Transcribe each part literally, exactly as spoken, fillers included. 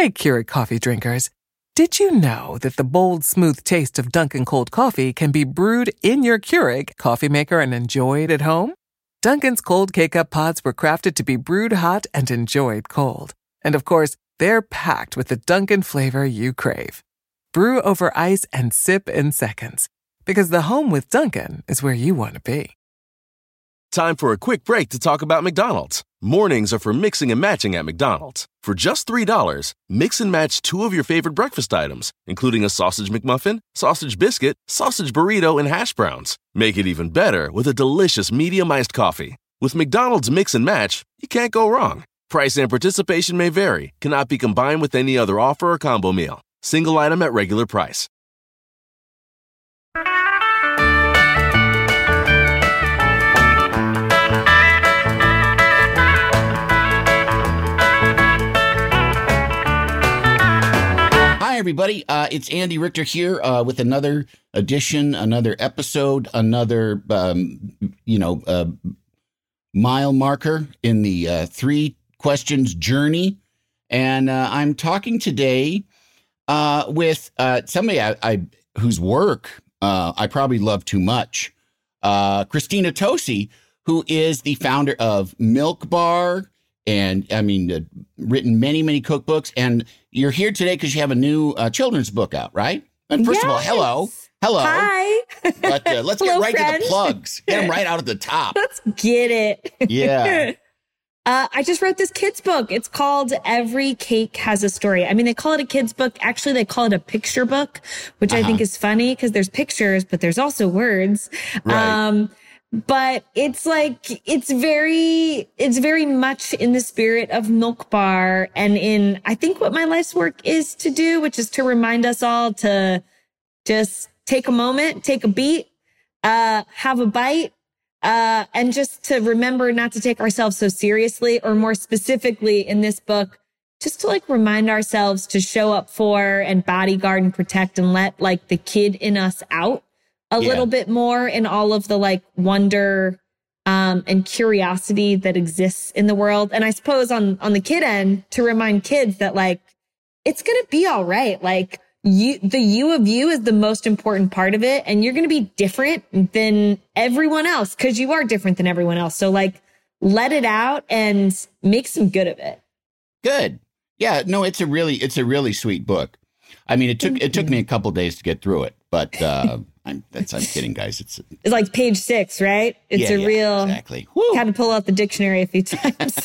Hey, Keurig coffee drinkers. Did you know that the bold, smooth taste of Dunkin' cold coffee can be brewed in your Keurig coffee maker and enjoyed at home? Dunkin's cold K-Cup pods were crafted to be brewed hot and enjoyed cold. And of course, they're packed with the Dunkin' flavor you crave. Brew over ice and sip in seconds. Because the home with Dunkin' is where you want to be. Time for a quick break to talk about McDonald's. Mornings are for mixing and matching at McDonald's. For just three dollars, mix and match two of your favorite breakfast items, including a sausage McMuffin, sausage biscuit, sausage burrito, and hash browns. Make it even better with a delicious medium iced coffee. With McDonald's Mix and Match, you can't go wrong. Price and participation may vary. Cannot be combined with any other offer or combo meal. Single item at regular price. Hi, everybody. Uh, it's Andy Richter here uh, with another edition, another episode, another, um, you know, uh, mile marker in the uh, three questions journey. And uh, I'm talking today uh, with uh, somebody I, I whose work uh, I probably love too much, uh, Christina Tosi, who is the founder of Milk Bar. And I mean, uh, written many, many cookbooks. And you're here today because you have a new uh, children's book out, right? And first yes. of all, hello. Hello. Hi. But uh, let's Hello, get right friend. to the plugs. Get them right out at the top. Let's get it. Yeah. uh, I just wrote this kid's book. It's called Every Cake Has a Story. I mean, they call it a kid's book. Actually, they call it a picture book, which uh-huh. I think is funny because there's pictures, but there's also words. Right. Um, But it's like, it's very, it's very much in the spirit of Milk Bar and in, I think what my life's work is to do, which is to remind us all to just take a moment, take a beat, uh, have a bite, uh, and just to remember not to take ourselves so seriously, or more specifically in this book, just to like remind ourselves to show up for and bodyguard and protect and let like the kid in us out a yeah. little bit more in all of the like wonder um, and curiosity that exists in the world. And I suppose on, on the kid end to remind kids that like, it's going to be all right. Like you, the you of you is the most important part of it. And you're going to be different than everyone else because you are different than everyone else. So like, let it out and make some good of it. Good. Yeah, no, it's a really, it's a really sweet book. I mean, it took, Thank it took you. me a couple days to get through it, but, uh, I'm that's I'm kidding, guys. It's it's like page six, right? It's yeah, a yeah, real exactly. Had to pull out the dictionary a few times.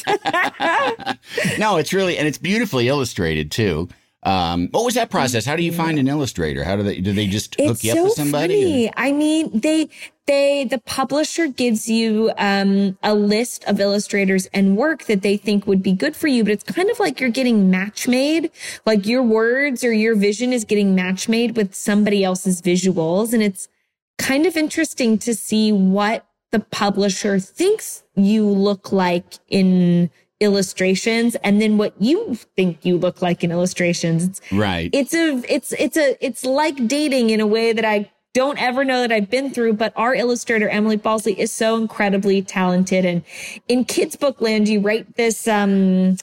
No, it's really and it's beautifully illustrated too. Um, what was that process? How do you find an illustrator? How do they do they just hook it's you up so with somebody? Funny. I mean, they they the publisher gives you um, a list of illustrators and work that they think would be good for you, but it's kind of like you're getting match made. Like your words or your vision is getting match made with somebody else's visuals, and it's kind of interesting to see what the publisher thinks you look like in illustrations and then what you think you look like in illustrations. It's, right. It's a, it's, it's a, it's like dating in a way that I don't ever know that I've been through, but our illustrator, Emily Balsley, is so incredibly talented. And in kids book land, you write this, um,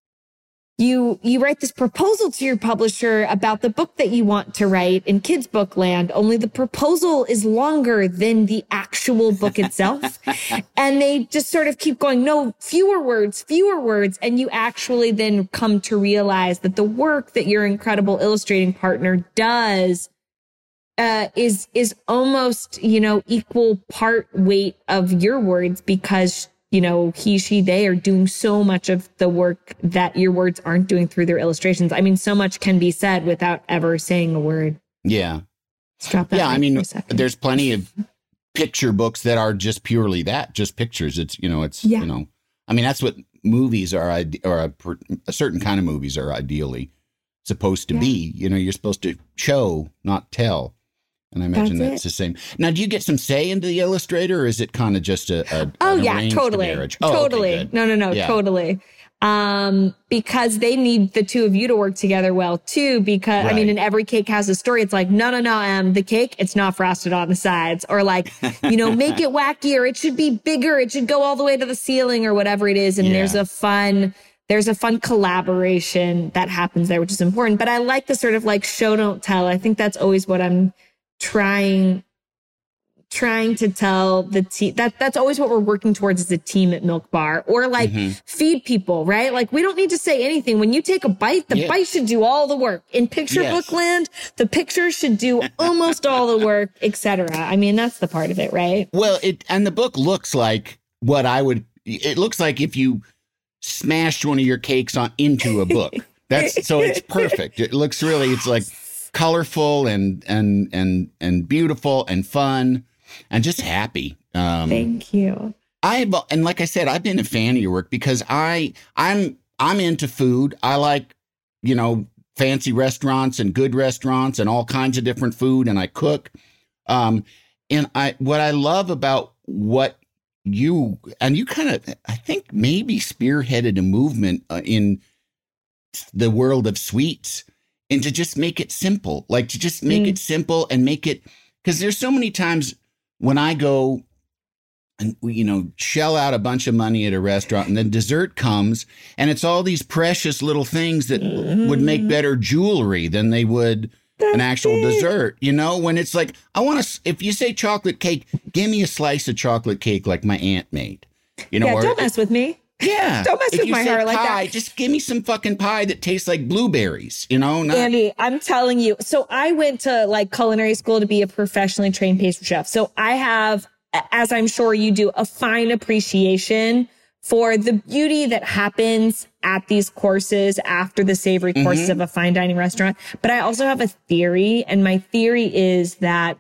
you, you write this proposal to your publisher about the book that you want to write in kids book land, only the proposal is longer than the actual book itself. And they just sort of keep going, no, fewer words, fewer words. And you actually then come to realize that the work that your incredible illustrating partner does uh, is, is almost, you know, equal part weight of your words because you know, he, she, they are doing so much of the work that your words aren't doing through their illustrations. I mean, so much can be said without ever saying a word. Yeah. Drop that yeah. I mean, there's plenty of picture books that are just purely that, just pictures. It's, you know, it's, yeah. you know, I mean, that's what movies are, or a, a certain kind of movies are ideally supposed to yeah. be. You know, you're supposed to show, not tell. And I imagine that's, that's the same. Now, do you get some say into the illustrator, or is it kind of just a, a oh an yeah, totally, marriage? Oh, totally. Okay, no, no, no, yeah. totally. Um, because they need the two of you to work together well too. Because right. I mean, in Every Cake Has a Story, it's like, no, no, no, um, the cake, it's not frosted on the sides, or like, you know, make it wackier. It should be bigger. It should go all the way to the ceiling, or whatever it is. And yeah. there's a fun there's a fun collaboration that happens there, which is important. But I like the sort of like show, don't tell. I think that's always what I'm trying trying to tell the team. That that's always what we're working towards as a team at Milk Bar, or like mm-hmm. feed people, right? Like we don't need to say anything. When you take a bite, the yeah. bite should do all the work. In picture yes. book land, the picture should do almost all the work, et cetera. I mean, that's the part of it, right? Well, it and the book looks like what I would, it looks like if you smashed one of your cakes on into a book. That's so it's perfect. It looks really, it's like colorful and, and, and, and beautiful and fun. And just happy. Um, Thank you. I and like I said, I've been a fan of your work because I I'm I'm into food. I like, you know, fancy restaurants and good restaurants and all kinds of different food, and I cook. Um, and I what I love about what you and you kind of I think maybe spearheaded a movement uh, in the world of sweets, and to just make it simple, like to just make mm. it simple and make it, because there's so many times when I go and, you know, shell out a bunch of money at a restaurant and then dessert comes and it's all these precious little things that mm-hmm. would make better jewelry than they would That's an actual it. dessert. You know, when it's like, I want to, if you say chocolate cake, give me a slice of chocolate cake like my aunt made. You know, yeah, or, don't mess with me. Yeah. Don't mess if with my heart like pie, that. Just give me some fucking pie that tastes like blueberries, you know? Not- Andy, I'm telling you. So I went to like culinary school to be a professionally trained pastry chef. So I have, as I'm sure you do, a fine appreciation for the beauty that happens at these courses after the savory mm-hmm. courses of a fine dining restaurant. But I also have a theory, and my theory is that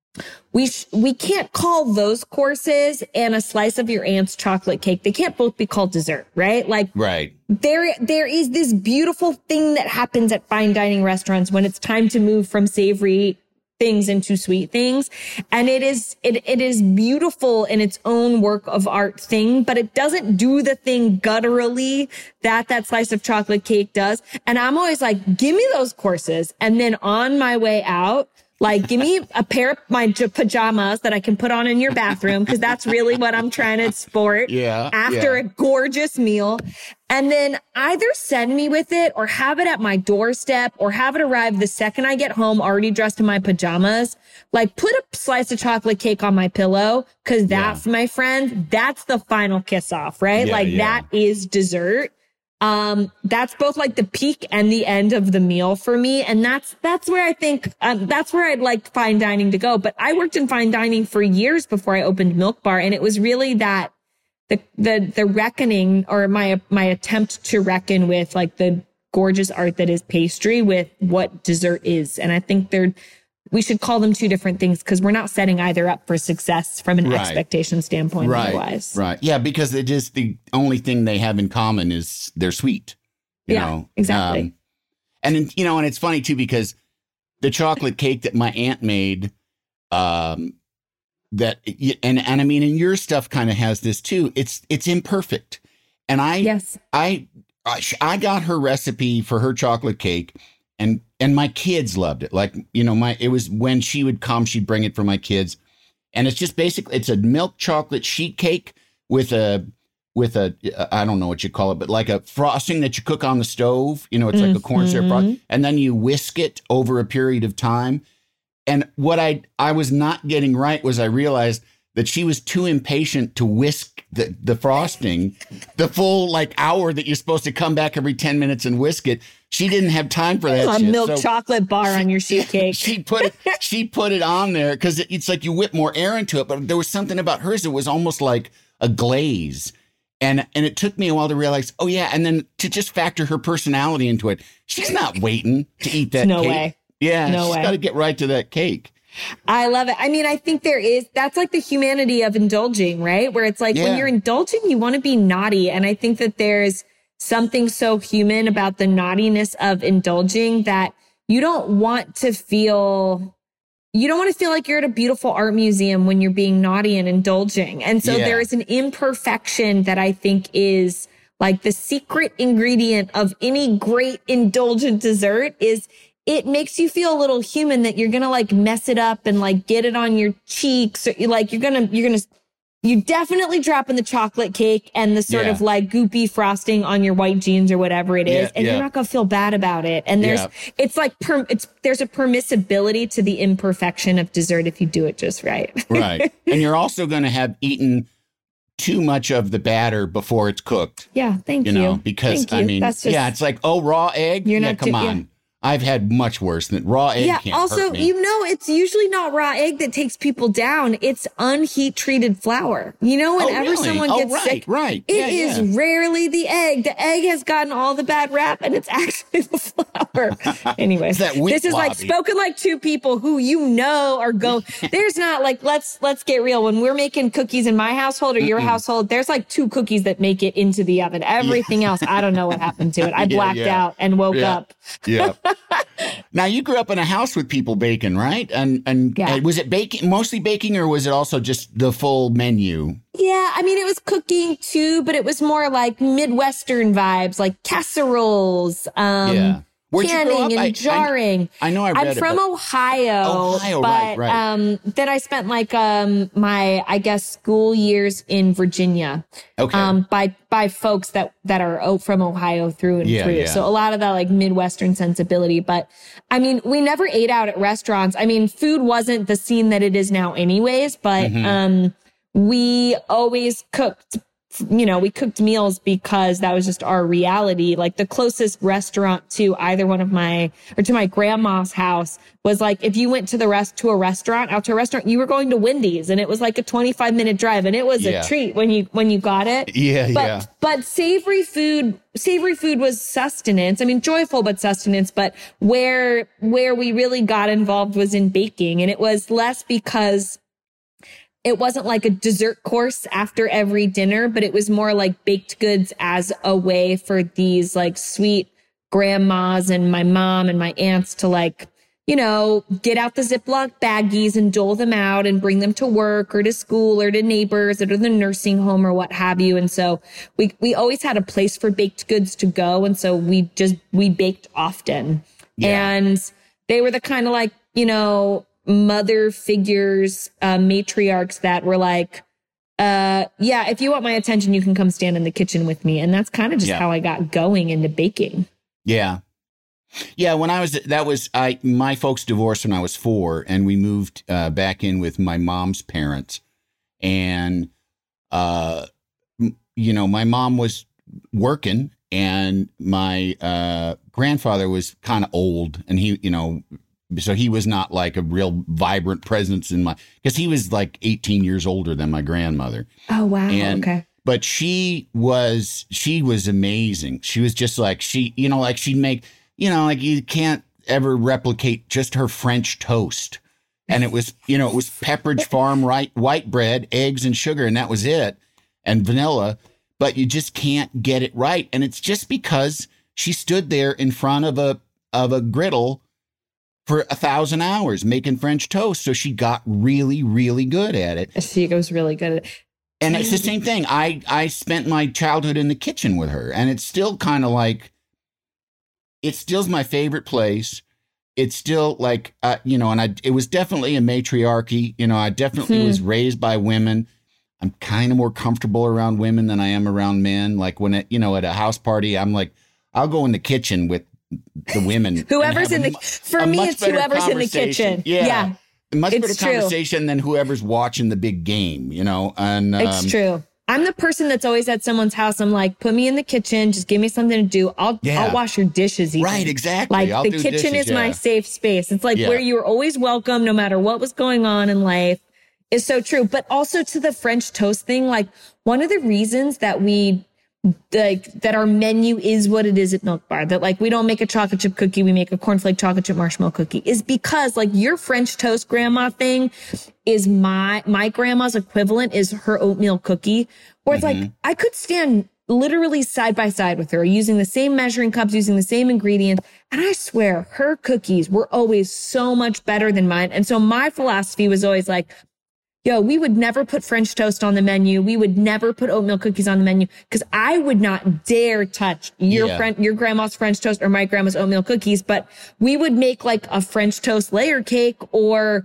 We sh- we can't call those courses and a slice of your aunt's chocolate cake. They can't both be called dessert, right? Like, right. there, there is this beautiful thing that happens at fine dining restaurants when it's time to move from savory things into sweet things. And it is, it, it is beautiful in its own work of art thing, but it doesn't do the thing gutturally that that slice of chocolate cake does. And I'm always like, give me those courses. And then on my way out, like, give me a pair of my j- pajamas that I can put on in your bathroom, because that's really what I'm trying to sport yeah, after yeah. a gorgeous meal. And then either send me with it or have it at my doorstep or have it arrive the second I get home already dressed in my pajamas. Like, put a slice of chocolate cake on my pillow, because that's, yeah. my friend, that's the final kiss off, right? Yeah, like, yeah. that is dessert. Um, that's both like the peak and the end of the meal for me. And that's, that's where I think, um, that's where I'd like fine dining to go. But I worked in fine dining for years before I opened Milk Bar. And it was really that the, the, the reckoning, or my, my attempt to reckon with like the gorgeous art that is pastry with what dessert is. And I think they're, we should call them two different things, because we're not setting either up for success from an right. expectation standpoint. Right. Otherwise. Right. Yeah. Because it is the only thing they have in common is they're sweet. You yeah, know? exactly. Um, and, you know, and it's funny too, because the chocolate cake that my aunt made, um, that, and, and I mean, and your stuff kind of has this too. It's, it's imperfect. And I, yes, I, I, I got her recipe for her chocolate cake. And and my kids loved it. Like, you know, my it was when she would come, she'd bring it for my kids. And it's just basically, it's a milk chocolate sheet cake with a, with a, I don't know what you call it, but like a frosting that you cook on the stove. You know, it's like mm-hmm. a corn syrup frost. And then you whisk it over a period of time. And what I, I was not getting right was I realized that she was too impatient to whisk the, the frosting the full like hour that you're supposed to come back every ten minutes and whisk it. She didn't have time for that. A shit. milk so chocolate bar she, on your sheet cake. She put it, she put it on there because it, it's like you whip more air into it. But there was something about hers that was almost like a glaze. And and it took me a while to realize, oh, yeah. And then to just factor her personality into it. She's not waiting to eat that no cake. No way. Yeah, no she's got to get right to that cake. I love it. I mean, I think there is, that's like the humanity of indulging, right? Where it's like, yeah. when you're indulging, you want to be naughty. And I think that there's something so human about the naughtiness of indulging that you don't want to feel, you don't want to feel like you're at a beautiful art museum when you're being naughty and indulging. And so yeah. there is an imperfection that I think is like the secret ingredient of any great indulgent dessert is it makes you feel a little human, that you're going to like mess it up and like get it on your cheeks. Or like you're going to, you're going to you definitely drop in the chocolate cake and the sort Yeah. of like goopy frosting on your white jeans or whatever it is. Yeah, and yeah. you're not going to feel bad about it. And there's, Yeah. it's like, per, it's, there's a permissibility to the imperfection of dessert if you do it just right. Right. And you're also going to have eaten too much of the batter before it's cooked. Yeah. Thank You you. know, because Thank you. I mean, That's just, yeah, it's like, oh, raw egg. You're yeah, not come too- on. yeah. I've had much worse than raw egg. yeah. Can't Also, hurt me. you know, it's usually not raw egg that takes people down. It's unheat treated flour. You know, Oh, whenever really? someone Oh, gets right, sick, right. it Yeah, is yeah. rarely the egg. The egg has gotten all the bad rap, and it's actually the flour. Anyway, It's that wheat this is like lobby. spoken like two people who you know are going. There's not like let's let's get real. When we're making cookies in my household or your household, there's like two cookies that make it into the oven. Everything else, I don't know what happened to it. I Yeah, blacked yeah. out and woke Yeah. up. Yeah. Now you grew up in a house with people baking, right? And and Yeah. uh, was it baking, mostly baking, or was it also just the full menu? Yeah, I mean, it was cooking too, but it was more like Midwestern vibes, like casseroles, um, Yeah. Where'd you grow canning up? and I- I- jarring. I know I read I'm it, from but- Ohio, Ohio, but right, right. um, then I spent like um my I guess school years in Virginia. Okay. Um, by by folks that that are oh, from Ohio through and Yeah, through. yeah. So a lot of that like Midwestern sensibility. But I mean, we never ate out at restaurants. I mean, food wasn't the scene that it is now, anyways. But Mm-hmm. um, we always cooked. You know, we cooked meals because that was just our reality. Like the closest restaurant to either one of my or to my grandma's house was like if you went to the rest to a restaurant, out to a restaurant, you were going to Wendy's, and it was like a twenty-five minute drive, and it was Yeah. a treat when you when you got it. Yeah, but, yeah. But savory food, savory food was sustenance. I mean, joyful but sustenance. But where where we really got involved was in baking, and it was less because it wasn't like a dessert course after every dinner, but it was more like baked goods as a way for these like sweet grandmas and my mom and my aunts to like, you know, get out the Ziploc baggies and dole them out and bring them to work or to school or to neighbors or to the nursing home or what have you. And so we, we always had a place for baked goods to go. And so we just, we baked often. Yeah. And they were the kind of like, you know, mother figures, uh, matriarchs that were like, uh, yeah, if you want my attention, you can come stand in the kitchen with me. And that's kind of just Yeah. how I got going into baking. Yeah. Yeah, when I was that was I my folks divorced when I was four, and we moved uh, back in with my mom's parents, and uh, m- you know, my mom was working, and my uh, grandfather was kind of old, and he, you know, so he was not like a real vibrant presence in my because he was like eighteen years older than my grandmother. Oh, wow. And- okay. But she was she was amazing. She was just like she, you know, like she'd make, you know, like you can't ever replicate just her French toast. And it was, you know, it was Pepperidge Farm right white bread, eggs and sugar, and that was it, and vanilla. But you just can't get it right. And it's just because she stood there in front of a of a griddle for a thousand hours making French toast. So she got really, really good at it. She was really good at it. And it's the same thing. I, I spent my childhood in the kitchen with her, and it's still kind of like, it still's my favorite place. It's still like, uh, you know, and I, it was definitely a matriarchy. You know, I definitely Hmm. was raised by women. I'm kind of more comfortable around women than I am around men. Like when, it, you know, at a house party, I'm like, I'll go in the kitchen with the women. and Whoever's have in a the, mu- for a me, much it's better whoever's in the conversation. kitchen. Yeah. Yeah, A much It's better true. conversation than whoever's watching the big game, you know? And um, it's true. I'm the person that's always at someone's house. I'm like, put me in the kitchen. Just give me something to do. I'll, Yeah. I'll wash your dishes. Even. Right, exactly. Like I'll the do kitchen dishes, is my yeah. safe space. It's like Yeah. where you were always welcome, no matter what was going on in life. Is so true. But also to the French toast thing, like one of the reasons that we like that our menu is what it is at Milk Bar, that like we don't make a chocolate chip cookie, we make a cornflake chocolate chip marshmallow cookie, is because like your French toast grandma thing is my my grandma's equivalent is her oatmeal cookie, where it's like I could stand literally side by side with her using the same measuring cups, using the same ingredients, and I swear her cookies were always so much better than mine. And so my philosophy was always like, yo, we would never put French toast on the menu. We would never put oatmeal cookies on the menu because I would not dare touch your Yeah. friend, your grandma's French toast or my grandma's oatmeal cookies. But we would make like a French toast layer cake or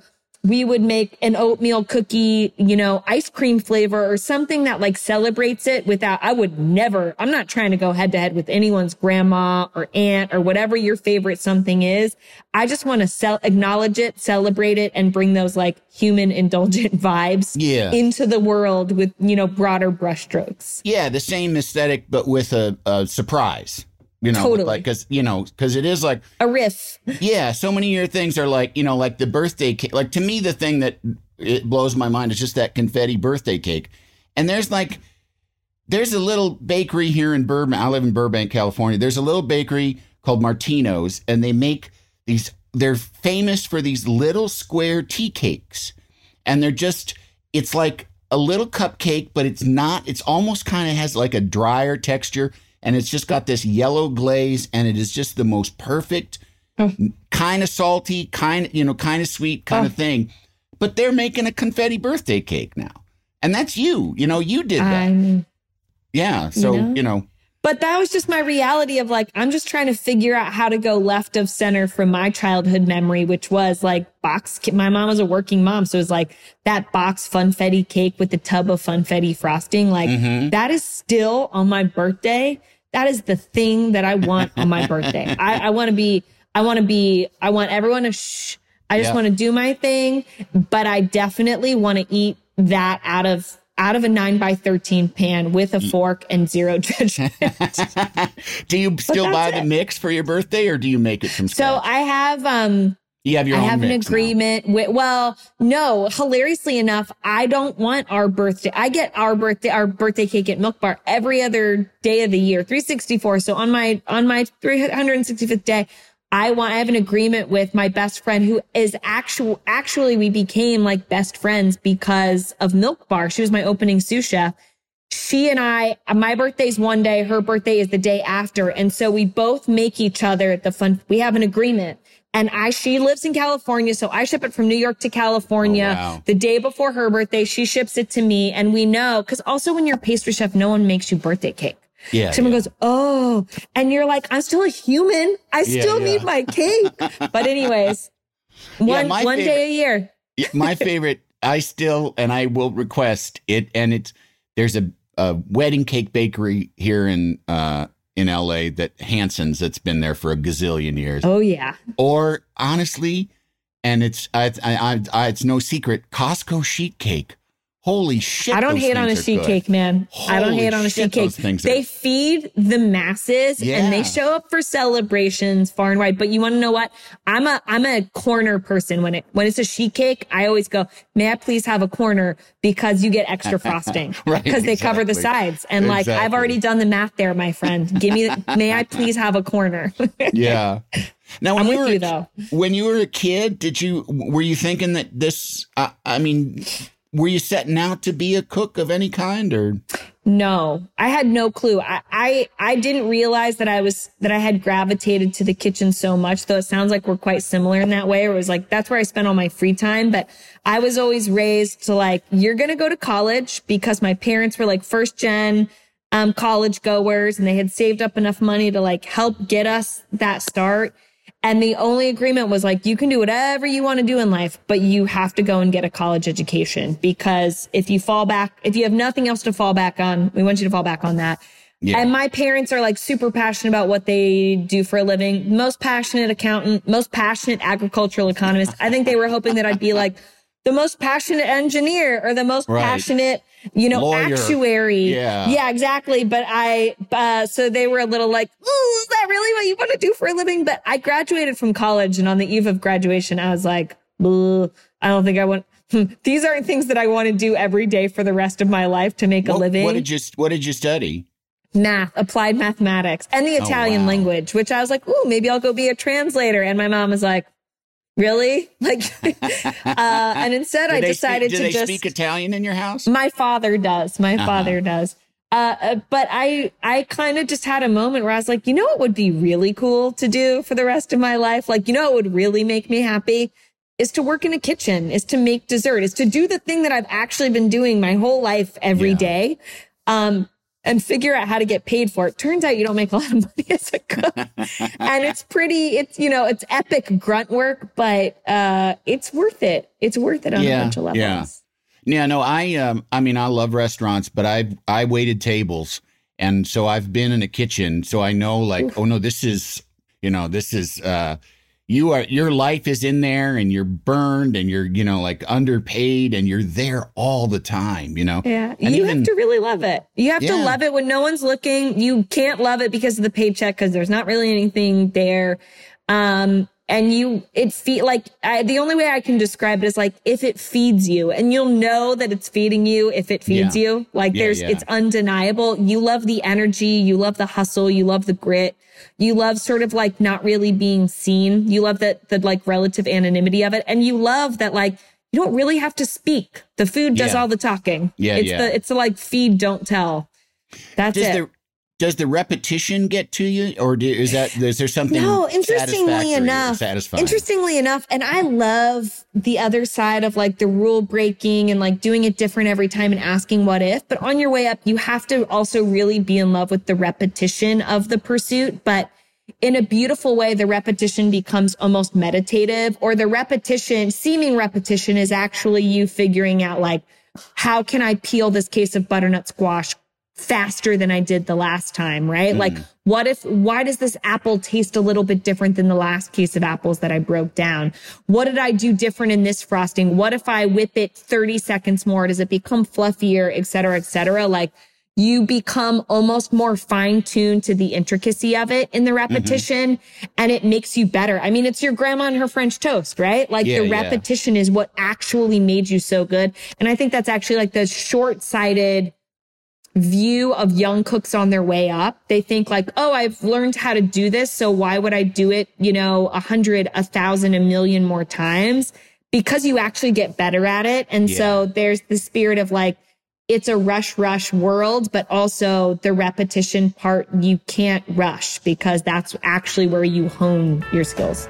we would make an oatmeal cookie, you know, ice cream flavor or something that like celebrates it without, I would never, I'm not trying to go head to head with anyone's grandma or aunt or whatever your favorite something is. I just want to sell, acknowledge it, celebrate it, and bring those like human indulgent vibes yeah. into the world with, you know, broader brushstrokes. Yeah. The same aesthetic, but with a, a surprise. You know, totally. like, cause, you know, cause it is like a riff. Yeah. So many of your things are like, you know, like the birthday cake. Like to me, the thing that it blows my mind is just that confetti birthday cake. And there's like, there's a little bakery here in Burbank. I live in Burbank, California. There's a little bakery called Martino's, and they make these, they're famous for these little square tea cakes. And they're just, it's like a little cupcake, but it's not, it's almost kind of has like a drier texture. And it's just got this yellow glaze, and it is just the most perfect, oh. kind of salty, kind of, you know, kind of sweet kind oh. of thing. But they're making a confetti birthday cake now. And that's you. You know, you did that. Um, yeah. So, you know? you know. But that was just my reality of like, I'm just trying to figure out how to go left of center from my childhood memory, which was like box. My mom was a working mom. So it was like that box funfetti cake with the tub of funfetti frosting. Like mm-hmm. that is still on my birthday. That is the thing that I want on my birthday. I, I want to be, I want to be, I want everyone to shh. I just yeah. want to do my thing, but I definitely want to eat that out of out of a nine by thirteen pan with a fork and zero judgment. Do you still buy the it. mix for your birthday, or do you make it from scratch? So I have, um, you have your I own have an mix agreement now. with, well, no, hilariously enough, I don't want our birthday. I get our birthday, our birthday cake at Milk Bar every other day of the year, three sixty-four. So on my, on my three hundred sixty-fifth day, I want, I have an agreement with my best friend who is actual, actually we became like best friends because of Milk Bar. She was my opening sous chef. She and I, my birthday's one day, her birthday is the day after. And so we both make each other the fun. We have an agreement. And I, she lives in California. So I ship it from New York to California. Oh, wow. The day before her birthday, she ships it to me. And we know, cause also when you're a pastry chef, no one makes you birthday cake. Yeah. Someone yeah. goes, oh, and you're like, I'm still a human. I yeah, still yeah. need my cake. But anyways, one, yeah, one favorite, day a year. yeah, my favorite, I still, and I will request it. And it's, there's a, a wedding cake bakery here in, uh, in L A that Hanson's that's been there for a gazillion years. Oh yeah. Or honestly, and it's, I, I, I, it's no secret, Costco sheet cake. Holy shit. I don't hate on a sheet cake, man. Holy I don't hate on a sheet cake. They are... feed the masses yeah. and they show up for celebrations far and wide. But you want to know what? I'm a, I'm a corner person. When it, when it's a sheet cake, I always go, may I please have a corner because you get extra frosting right, because they exactly. cover the sides. And exactly. like, I've already done the math there, my friend. Give me, the, may I please have a corner? yeah. Now, when I'm you with were, you though. When you were a kid, did you, were you thinking that this, uh, I mean, were you setting out to be a cook of any kind, or? No, I had no clue. I, I, I didn't realize that I was, that I had gravitated to the kitchen so much, though it sounds like we're quite similar in that way. It was like, that's where I spent all my free time. But I was always raised to like, you're going to go to college, because my parents were like first gen, um, college goers, and they had saved up enough money to like help get us that start. And the only agreement was like, you can do whatever you want to do in life, but you have to go and get a college education, because if you fall back, if you have nothing else to fall back on, we want you to fall back on that. Yeah. And my parents are like super passionate about what they do for a living. Most passionate accountant, most passionate agricultural economist. I think they were hoping that I'd be like the most passionate engineer or the most right. passionate, you know, lawyer. Actuary. Yeah. Yeah, exactly. But I, uh, so they were a little like, ooh, is that really what you want to do for a living? But I graduated from college, and on the eve of graduation, I was like, I don't think I want, these aren't things that I want to do every day for the rest of my life to make what, a living. What did you, what did you study? Math, applied mathematics, and the Italian oh, wow. language, which I was like, ooh, maybe I'll go be a translator. And my mom was like, really? Like, uh, and instead I decided speak, to do just. Do they speak Italian in your house? My father does. My uh-huh. father does. Uh, uh, but I, I kind of just had a moment where I was like, you know what would be really cool to do for the rest of my life? Like, you know, what would really make me happy is to work in a kitchen, is to make dessert, is to do the thing that I've actually been doing my whole life every yeah. day. Um, and figure out how to get paid for it. Turns out you don't make a lot of money as a cook. And it's pretty, it's, you know, it's epic grunt work, but uh, it's worth it. It's worth it on yeah, a bunch of levels. Yeah. Yeah, no, I, um, I mean, I love restaurants, but I've, I waited tables. And so I've been in a kitchen. So I know like, Oof. oh no, this is, you know, this is, uh, you are, your life is in there and you're burned and you're, you know, like underpaid and you're there all the time, you know? Yeah. And you even, have to really love it. You have yeah. to love it when no one's looking. You can't love it because of the paycheck, because there's not really anything there. Um, And you, it feel like I, the only way I can describe it is like if it feeds you, and you'll know that it's feeding you if it feeds yeah. you. Like yeah, there's, yeah. it's undeniable. You love the energy, you love the hustle, you love the grit, you love sort of like not really being seen. You love that the like relative anonymity of it, and you love that like you don't really have to speak. The food does yeah. all the talking. Yeah, it's yeah. the it's the like feed, don't tell. That's Does it. the, Does the repetition get to you, or do, is that is there something? No, interestingly enough, satisfying? interestingly enough, and I love the other side of like the rule breaking and like doing it different every time and asking what if. But on your way up, you have to also really be in love with the repetition of the pursuit. But in a beautiful way, the repetition becomes almost meditative, or the repetition, seeming repetition, is actually you figuring out like, how can I peel this case of butternut squash faster than I did the last time, right? Mm. Like, what if, why does this apple taste a little bit different than the last case of apples that I broke down? What did I do different in this frosting? What if I whip it thirty seconds more? Does it become fluffier, et cetera, et cetera? Like, you become almost more fine-tuned to the intricacy of it in the repetition, mm-hmm. and it makes you better. I mean, it's your grandma and her French toast, right? Like yeah, the repetition yeah. is what actually made you so good. And I think that's actually like the short-sighted view of young cooks on their way up. They think like, oh, I've learned how to do this, so why would I do it, you know, a hundred, a thousand, a million more times? Because you actually get better at it. And yeah. so there's the spirit of like, it's a rush, rush world, but also the repetition part, you can't rush because that's actually where you hone your skills.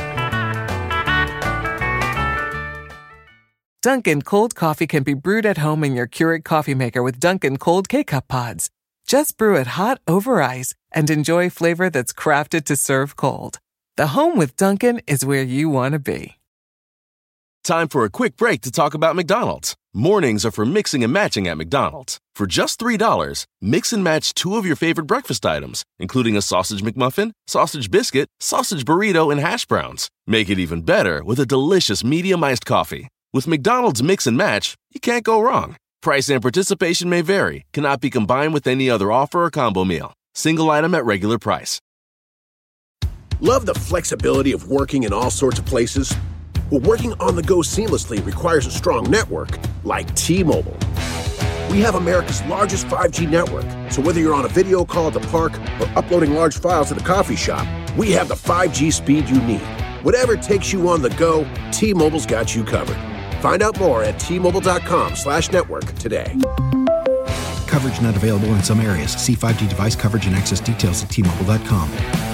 Dunkin' cold coffee can be brewed at home in your Keurig coffee maker with Dunkin' cold K-Cup pods. Just brew it hot over ice and enjoy flavor that's crafted to serve cold. The home with Dunkin' is where you want to be. Time for a quick break to talk about McDonald's. Mornings are for mixing and matching at McDonald's. For just three dollars, mix and match two of your favorite breakfast items, including a sausage McMuffin, sausage biscuit, sausage burrito, and hash browns. Make it even better with a delicious medium iced coffee. With McDonald's Mix and Match, you can't go wrong. Price and participation may vary. Cannot be combined with any other offer or combo meal. Single item at regular price. Love the flexibility of working in all sorts of places? Well, working on the go seamlessly requires a strong network like T-Mobile. We have America's largest five G network, so whether you're on a video call at the park or uploading large files at the coffee shop, we have the five G speed you need. Whatever takes you on the go, T-Mobile's got you covered. Find out more at T-Mobile.com slash network today. Coverage not available in some areas. See five G device coverage and access details at T Mobile dot com.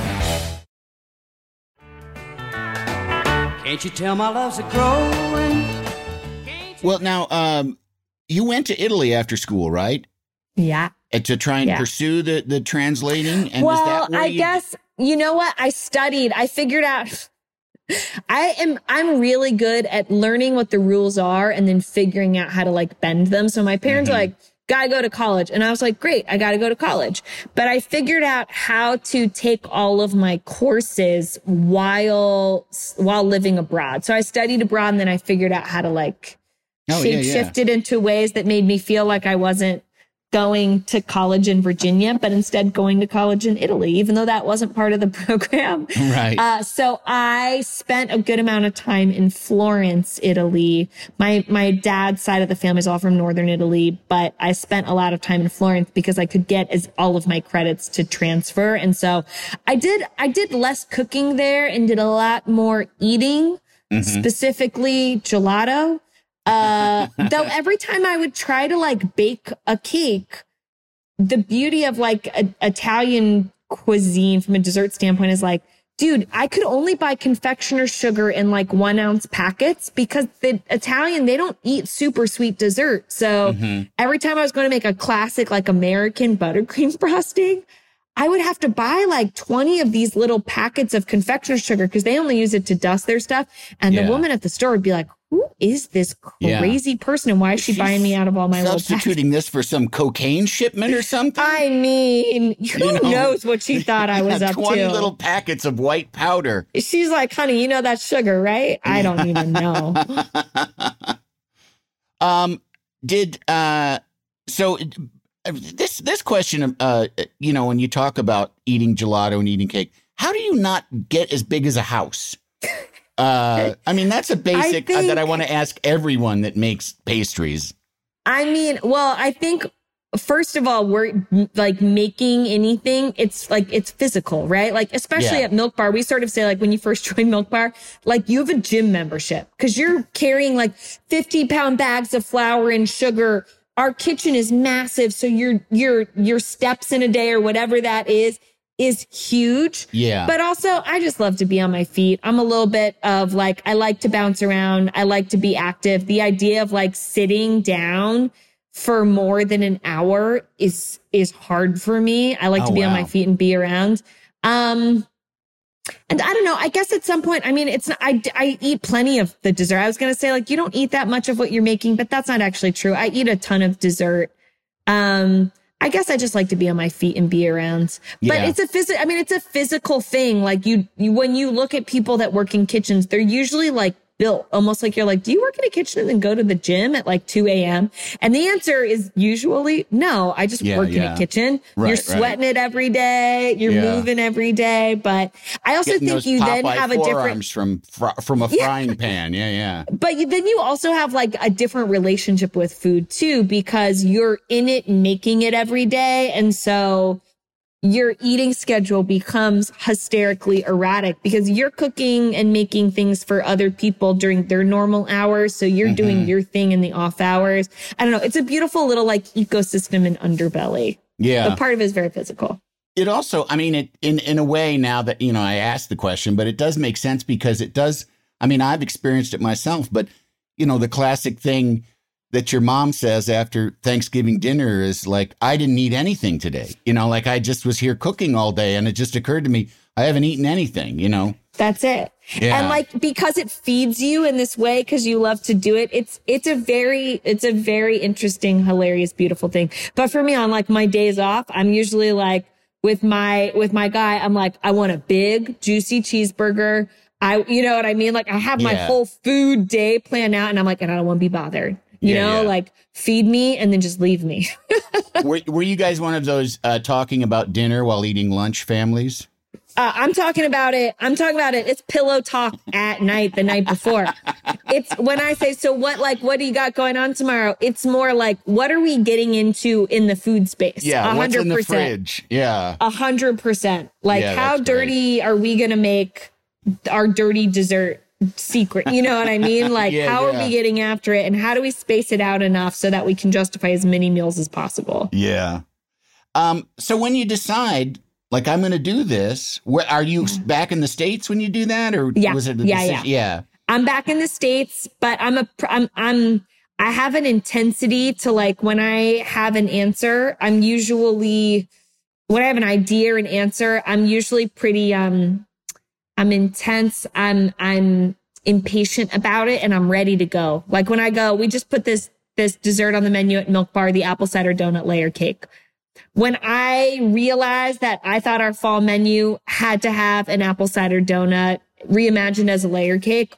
Can't you tell my love's a growing? Well, now, um, you went to Italy after school, right? Yeah. And to try and yeah. pursue the, the translating? And well, is that where I you guess, you know what? I studied. I figured out... I am, I'm really good at learning what the rules are and then figuring out how to like bend them. So my parents mm-hmm. are like, gotta go to college. And I was like, great, I gotta go to college. But I figured out how to take all of my courses while, while living abroad. So I studied abroad and then I figured out how to like oh, shape yeah, yeah. shift it into ways that made me feel like I wasn't going to college in Virginia, but instead going to college in Italy, even though that wasn't part of the program. Right. Uh, so I spent a good amount of time in Florence, Italy. My, my dad's side of the family is all from Northern Italy, but I spent a lot of time in Florence because I could get as all of my credits to transfer. And so I did, I did less cooking there and did a lot more eating, mm-hmm. specifically gelato. Uh, though every time I would try to like bake a cake, the beauty of like a, Italian cuisine from a dessert standpoint is like dude, I could only buy confectioner sugar in like one ounce packets because the Italian, they don't eat super sweet dessert. So mm-hmm. every time I was going to make a classic, like American buttercream frosting, I would have to buy like twenty of these little packets of confectioner sugar because they only use it to dust their stuff. And yeah. the woman at the store would be like, who is this crazy yeah. person? And why is she She's buying me out of all my little substituting this for some cocaine shipment or something? I mean, who you know, knows what she thought I was up twenty to? twenty little packets of white powder. She's like, honey, you know that's sugar, right? I don't even know. um, did, uh, so this, this question, uh, you know, when you talk about eating gelato and eating cake, how do you not get as big as a house? Uh, I mean, that's a basic I think, uh, that I want to ask everyone that makes pastries. I mean, well, I think, first of all, we're like making anything. It's like, it's physical, right? Like, especially yeah. at Milk Bar, we sort of say like when you first join Milk Bar, like you have a gym membership because you're carrying like fifty pound bags of flour and sugar. Our kitchen is massive. So your, your, your steps in a day or whatever that is, is huge. Yeah. But also, I just love to be on my feet. I'm a little bit of like, I like to bounce around. I like to be active. The idea of like sitting down for more than an hour is, is hard for me. I like oh, to be wow. on my feet and be around. Um, and I don't know, I guess at some point, I mean, it's not, I, I eat plenty of the dessert. I was going to say like, you don't eat that much of what you're making, but that's not actually true. I eat a ton of dessert. Um, I guess I just like to be on my feet and be around. But yeah. it's a physical, I mean, it's a physical thing. Like you, you, when you look at people that work in kitchens, they're usually like built almost like you're like, do you work in a kitchen and then go to the gym at like two a.m.? And the answer is usually no, I just yeah, work yeah. in a kitchen. Right, you're sweating right. it every day. You're yeah. moving every day. But I also Getting think you Popeye then have a different from, from a frying yeah. pan. Yeah. Yeah. But you, then you also have like a different relationship with food too, because you're in it and making it every day. And so your eating schedule becomes hysterically erratic because you're cooking and making things for other people during their normal hours. So you're mm-hmm. doing your thing in the off hours. I don't know. It's a beautiful little like ecosystem and underbelly. Yeah. But part of it is very physical. It also, I mean, it in, in a way now that, you know, I asked the question, but it does make sense because it does. I mean, I've experienced it myself, but, you know, the classic thing that your mom says after Thanksgiving dinner is like, I didn't eat anything today. You know, like I just was here cooking all day and it just occurred to me, I haven't eaten anything, you know? That's it. Yeah. And like, because it feeds you in this way, because you love to do it, it's, it's a very, it's a very interesting, hilarious, beautiful thing. But for me on like my days off, I'm usually like with my, with my guy, I'm like, I want a big juicy cheeseburger. I, you know what I mean? Like I have my yeah. whole food day planned out and I'm like, and I don't want to be bothered. You yeah, know, yeah. like feed me and then just leave me. were, were you guys one of those uh, talking about dinner while eating lunch families? Uh, I'm talking about it. I'm talking about it. It's pillow talk at night, the night before. It's when I say, so what, like, what do you got going on tomorrow? It's more like, what are we getting into in the food space? Yeah. one hundred percent. What's in the fridge? Yeah. A hundred percent. Like yeah, how dirty great. Are we going to make our dirty dessert secret? You know what I mean? Like yeah, how yeah. are we getting after it and how do we space it out enough so that we can justify as many meals as possible? Yeah. Um, so when you decide, like, I'm going to do this, where are you yeah. back in the States when you do that? Or yeah. was it a yeah, decision? yeah. Yeah. I'm back in the States, but I'm a, I'm, I'm, I have an intensity to like, when I have an answer, I'm usually, when I have an idea or an answer, I'm usually pretty, um, I'm intense. I'm, I'm impatient about it and I'm ready to go. Like when I go, we just put this, this dessert on the menu at Milk Bar, the apple cider donut layer cake. When I realized that I thought our fall menu had to have an apple cider donut reimagined as a layer cake,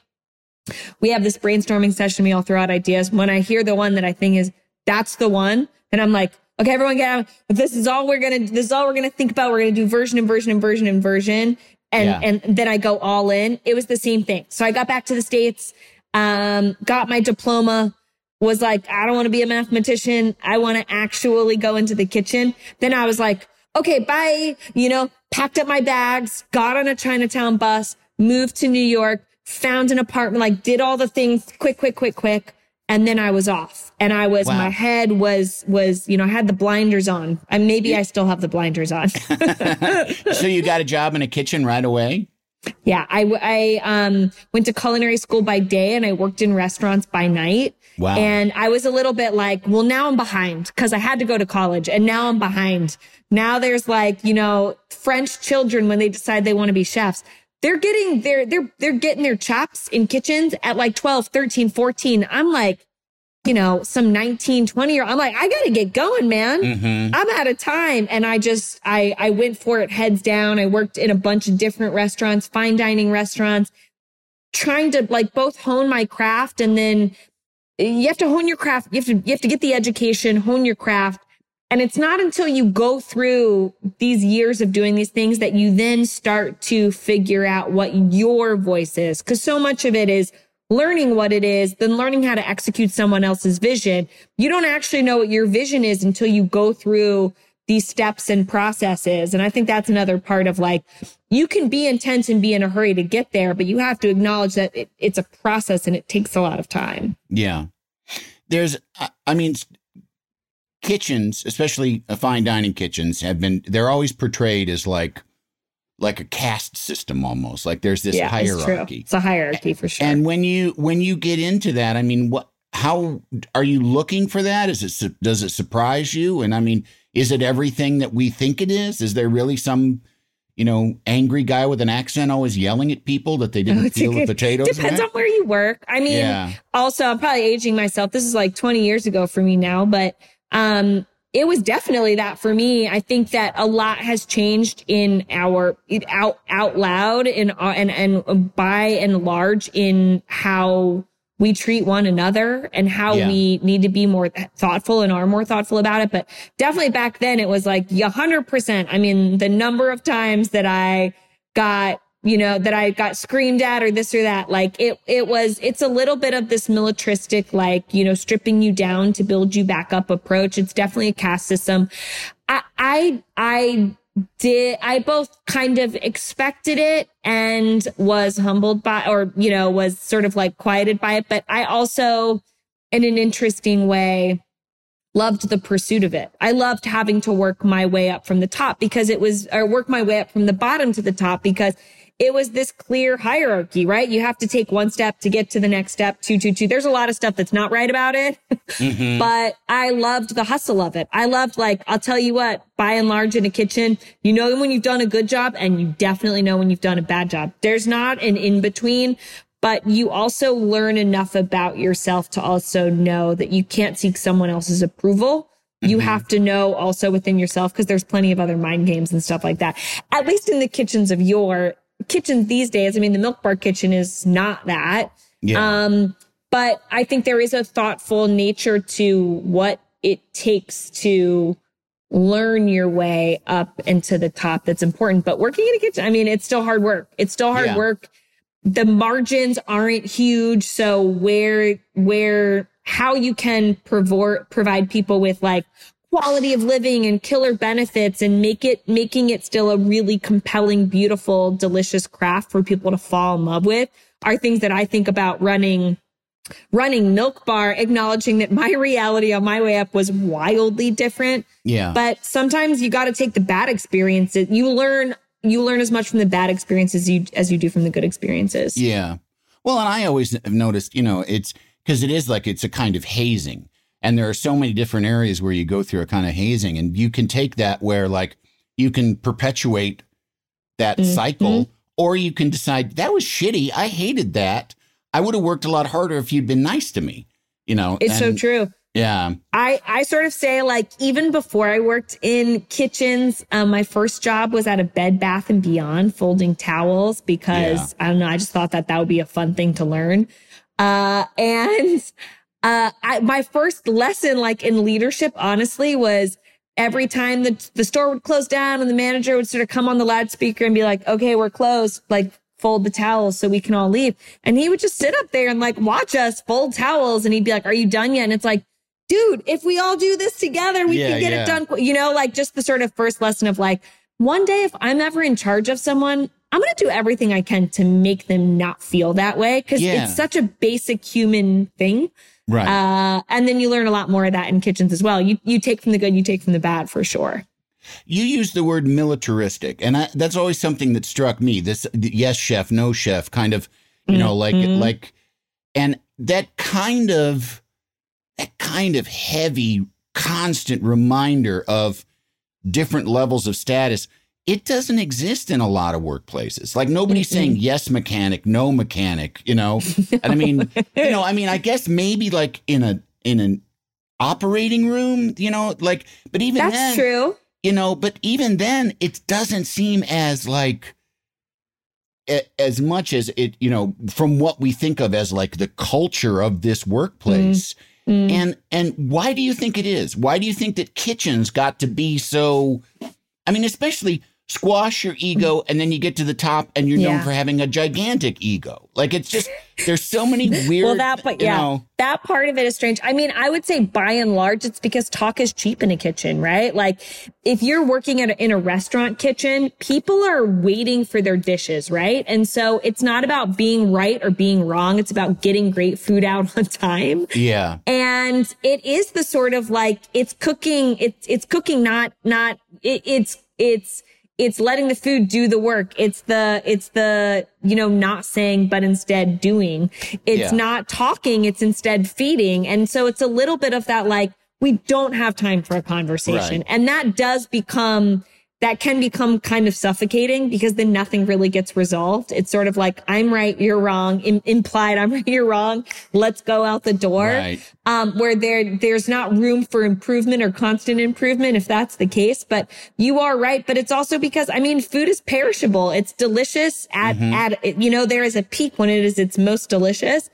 we have this brainstorming session. We all throw out ideas. When I hear the one that I think is, that's the one, then I'm like, okay, everyone get out. This is all we're going to, this is all we're going to think about. We're going to do version and version and version and version. And, yeah. and then I go all in. It was the same thing. So I got back to the States, um, got my diploma, was like, I don't want to be a mathematician. I want to actually go into the kitchen. Then I was like, okay, bye. You know, packed up my bags, got on a Chinatown bus, moved to New York, found an apartment, like did all the things quick, quick, quick, quick. And then I was off and I was, wow. my head was, was, you know, I had the blinders on. And maybe I still have the blinders on. So you got a job in a kitchen right away? Yeah, I, I um, went to culinary school by day and I worked in restaurants by night. Wow. And I was a little bit like, well, now I'm behind because I had to go to college and now I'm behind. Now there's like, you know, French children when they decide they want to be chefs. They're getting their, they're, they're getting their chops in kitchens at like twelve, thirteen, fourteen. I'm like, you know, some nineteen, twenty year, I'm like, I got to get going, man. Mm-hmm. I'm out of time. And I just, I, I went for it heads down. I worked in a bunch of different restaurants, fine dining restaurants, trying to like both hone my craft. And then you have to hone your craft. You have to, you have to get the education, hone your craft. And it's not until you go through these years of doing these things that you then start to figure out what your voice is. Cause so much of it is learning what it is, then learning how to execute someone else's vision. You don't actually know what your vision is until you go through these steps and processes. And I think that's another part of like, you can be intense and be in a hurry to get there, but you have to acknowledge that it, it's a process and it takes a lot of time. Yeah. There's, I mean, kitchens, especially fine dining kitchens, have been, they're always portrayed as like, like a caste system almost. Like there's this yeah, hierarchy. It's, it's a hierarchy for sure. And when you, when you get into that, I mean, what, how are you looking for that? Is it, does it surprise you? And I mean, is it everything that we think it is? Is there really some, you know, angry guy with an accent always yelling at people that they didn't oh, peel the potatoes? Depends right? on where you work. I mean, yeah. Also, I'm probably aging myself. This is like twenty years ago for me now, but um, it was definitely that for me. I think that a lot has changed in our out out loud and and and by and large in how we treat one another and how yeah. we need to be more thoughtful and are more thoughtful about it. But definitely back then it was like a hundred percent. I mean, the number of times that I got, you know, that I got screamed at or this or that, like it, it was, it's a little bit of this militaristic, like, you know, stripping you down to build you back up approach. It's definitely a caste system. I, I, I, Did I both kind of expected it and was humbled by, or, you know, was sort of like quieted by it. But I also, in an interesting way, loved the pursuit of it. I loved having to work my way up from the top because it was, or work my way up from the bottom to the top because it was this clear hierarchy, right? You have to take one step to get to the next step, two, two, two. There's a lot of stuff that's not right about it, mm-hmm. but I loved the hustle of it. I loved, like, I'll tell you what, by and large in a kitchen, you know when you've done a good job and you definitely know when you've done a bad job. There's not an in-between, but you also learn enough about yourself to also know that you can't seek someone else's approval. Mm-hmm. You have to know also within yourself, because there's plenty of other mind games and stuff like that. At least in the kitchens of your kitchens these days. I mean, the Milk Bar kitchen is not that. Yeah. Um, but I think there is a thoughtful nature to what it takes to learn your way up and to the top that's important. But working in a kitchen, I mean, it's still hard work. It's still hard yeah. work. The margins aren't huge. So where, where, how you can provide, provide people with like quality of living and killer benefits and make it, making it still a really compelling, beautiful, delicious craft for people to fall in love with are things that I think about running, running Milk Bar, acknowledging that my reality on my way up was wildly different. Yeah. But sometimes you got to take the bad experiences. You learn, you learn as much from the bad experiences you, as you do from the good experiences. Yeah. Well, and I always have noticed, you know, it's because it is like, it's a kind of hazing. And there are so many different areas where you go through a kind of hazing, and you can take that where like you can perpetuate that mm-hmm. cycle, or you can decide that was shitty. I hated that. I would have worked a lot harder if you'd been nice to me, you know? It's and, so true. Yeah. I, I sort of say like, even before I worked in kitchens, um, my first job was at a Bed Bath and Beyond folding towels because yeah. I don't know. I just thought that that would be a fun thing to learn. Uh, and Uh, I, my first lesson, like in leadership, honestly, was every time the, the store would close down and the manager would sort of come on the loudspeaker and be like, okay, we're closed, like fold the towels so we can all leave. And he would just sit up there and like watch us fold towels. And he'd be like, are you done yet? And it's like, dude, if we all do this together, we yeah, can get yeah. it done. You know, like just the sort of first lesson of like, one day, if I'm ever in charge of someone, I'm going to do everything I can to make them not feel that way. Cause yeah. it's such a basic human thing. Right. Uh, and then you learn a lot more of that in kitchens as well. You, you take from the good, you take from the bad for sure. You use the word militaristic, and I, that's always something that struck me. This yes, chef, no chef, kind of, you know, like Mm-hmm. like, and that kind of that kind of heavy, constant reminder of different levels of status. It doesn't exist in a lot of workplaces. Like nobody's Mm-mm. saying yes, mechanic, no mechanic. You know, and I mean, you know, I mean, I guess maybe like in a in an operating room, you know, like, but even That's then, true. you know, but even then, it doesn't seem as like a- as much as it, you know, from what we think of as like the culture of this workplace. Mm. And and why do you think it is? Why do you think that kitchens got to be so? I mean, especially squash your ego, and then you get to the top, and you're known Yeah. for having a gigantic ego. Like it's just there's so many weird. Well, that, but you yeah, know, that part of it is strange. I mean, I would say by and large, it's because talk is cheap in a kitchen, right? Like if you're working at a, in a restaurant kitchen, people are waiting for their dishes, right? And so it's not about being right or being wrong. It's about getting great food out on time. yeah, And it is the sort of like, it's cooking, it's, it's cooking, not, not, it, it's, it's, it's letting the food do the work. It's the, it's the, you know, not saying, but instead doing. It's Yeah. not talking. It's instead feeding. And so it's a little bit of that, like, we don't have time for a conversation. Right. And that does become, that can become kind of suffocating because then nothing really gets resolved. It's sort of like, I'm right, you're wrong, Im- implied, I'm right, you're wrong. Let's go out the door. Right. Um, where there, there's not room for improvement or constant improvement, if that's the case. But you are right. But it's also because, I mean, food is perishable. It's delicious at, Mm-hmm. at, you know, there is a peak when it is its most delicious.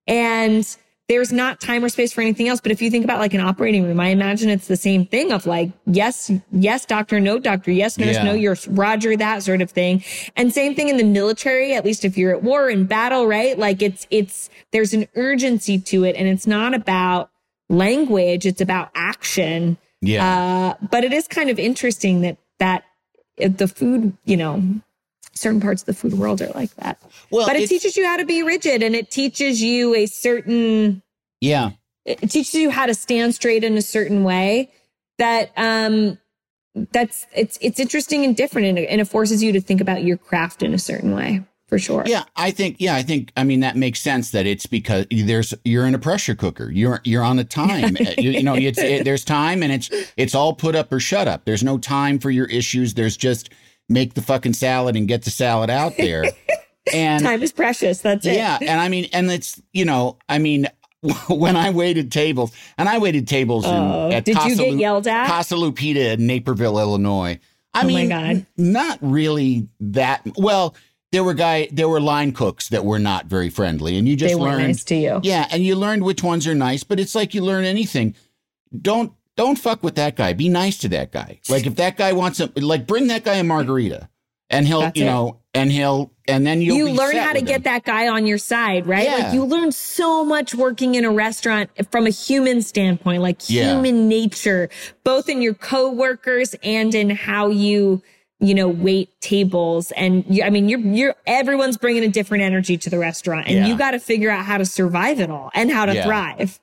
And there's not time or space for anything else. But if you think about like an operating room, I imagine it's the same thing of like, yes, yes, doctor, no doctor, yes, nurse, Yeah. no, you're Roger, that sort of thing. And same thing in the military, at least if you're at war in battle, right? Like it's, it's, there's an urgency to it and it's not about language. It's about action. yeah. Uh, but it is kind of interesting that, that the food, you know, certain parts of the food world are like that. Well, But it it's- teaches you how to be rigid and it teaches you a certain, yeah. it teaches you how to stand straight in a certain way that, um, that's, it's, it's interesting and different and it, and it forces you to think about your craft in a certain way for sure. Yeah, I think. Yeah, I think. I mean, that makes sense. That it's because there's you're in a pressure cooker. You're you're on a time. you, you know, it's it, there's time, and it's it's all put up or shut up. There's no time for your issues. There's just make the fucking salad and get the salad out there. And Time is precious. That's it. yeah, and I mean, and it's you know, I mean, when I waited tables, and I waited tables Oh, in, at did you Casa get Lu- yelled at? Casa Lupita in Naperville, Illinois. I Oh my mean, God. n- not really that well. There were guy, there were line cooks that were not very friendly, and you just They weren't learned. nice to you. Yeah, and you learned which ones are nice. But it's like you learn anything. Don't don't fuck with that guy. Be nice to that guy. Like if that guy wants a, like bring that guy a margarita, and he'll That's you it. know, and he'll and then you'll You be learn set how to with get him. that guy on your side, right? Yeah. Like you learn so much working in a restaurant from a human standpoint, like Yeah. human nature, both in your coworkers and in how you, you know, wait tables. And you, I mean, you're, you're, everyone's bringing a different energy to the restaurant and Yeah. you got to figure out how to survive it all and how to Yeah. thrive.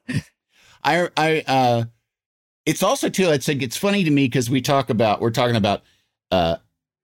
I, I, uh, it's also too, it's like, it's funny to me because we talk about, we're talking about, uh,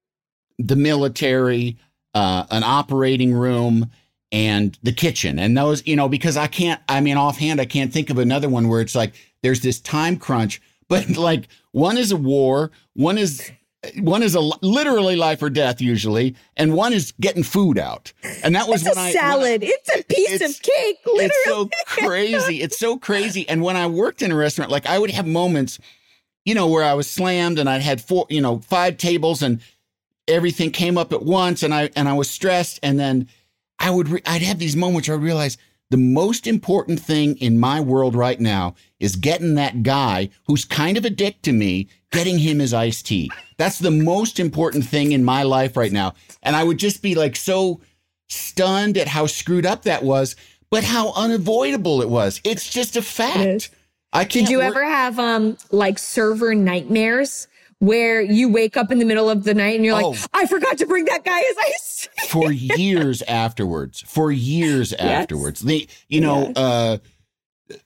the military, uh, an operating room and the kitchen and those, you know, because I can't, I mean, offhand, I can't think of another one where it's like, there's this time crunch, but like one is a war, one is, one is a literally life or death usually, and one is getting food out. And that was It's when a I, salad. when I- it's a piece it's- of cake, literally. It's so crazy. It's so crazy. And when I worked in a restaurant, like I would have moments, you know, where I was slammed and I'd had four, you know, five tables and everything came up at once and I, and I was stressed. And then I would, re- I'd have these moments where I realized the most important thing in my world right now is getting that guy who's kind of a dick to me, getting him his iced tea. That's the most important thing in my life right now. And I would just be like so stunned at how screwed up that was, but how unavoidable it was. It's just a It is. fact. I can't Did you work- ever have um like server nightmares where you wake up in the middle of the night and you're like, Oh. I forgot to bring that guy his ice? for years afterwards, for years afterwards. The, you know, Yes. uh,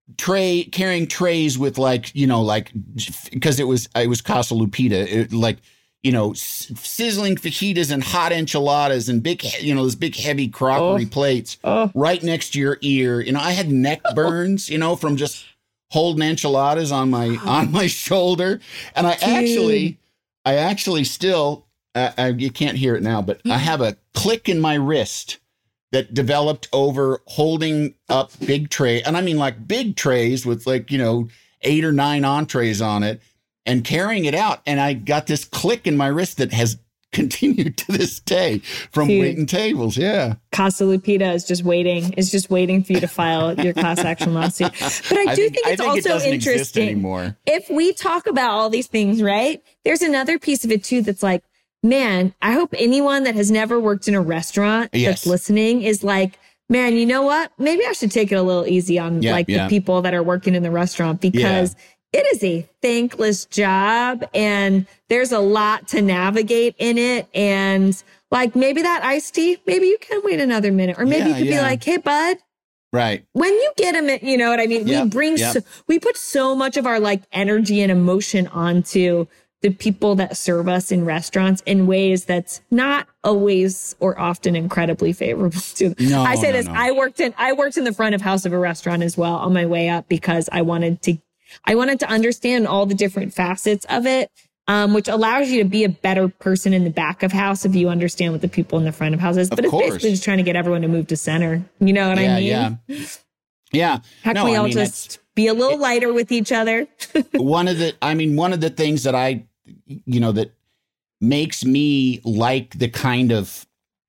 tray, carrying trays with like, you know, like, because it was, it was Casa Lupita, it, like, you know, s- sizzling fajitas and hot enchiladas and big, you know, those big heavy crockery oh. plates oh. right next to your ear. You know, I had neck burns, you know, from just holding enchiladas on my, on my shoulder. And I Dude. actually, I actually still, uh, I, you can't hear it now, but I have a click in my wrist that developed over holding up big tray. And I mean like big trays with like, you know, eight or nine entrees on it and carrying it out. And I got this click in my wrist that has continued to this day from Dude, waiting tables. Yeah. Casa Lupita is just waiting, is just waiting for you to file your class action lawsuit. But I do I think, think it's I think also it interesting. Anymore. If we talk about all these things, right? There's another piece of it too that's like, man, I hope anyone that has never worked in a restaurant yes. that's listening is like, man, you know what? Maybe I should take it a little easy on yeah, like yeah. the people that are working in the restaurant because yeah. it is a thankless job and there's a lot to navigate in it. And like maybe that iced tea, maybe you can wait another minute or maybe yeah, you could yeah. be like, hey, bud. Right. When you get them, you know what I mean? Yep, we bring, yep. so, we put so much of our like energy and emotion onto the people that serve us in restaurants in ways that's not always or often incredibly favorable to them. No, I say no, this, no. I worked in, I worked in the front of house of a restaurant as well on my way up because I wanted to, I wanted to understand all the different facets of it, um, which allows you to be a better person in the back of house if you understand what the people in the front of house is. But it's basically just trying to get everyone to move to center. You know what yeah, I mean? Yeah. Yeah. How can no, we all I mean, just be a little it, lighter with each other? one of the, I mean, one of the things that I, you know, that makes me like the kind of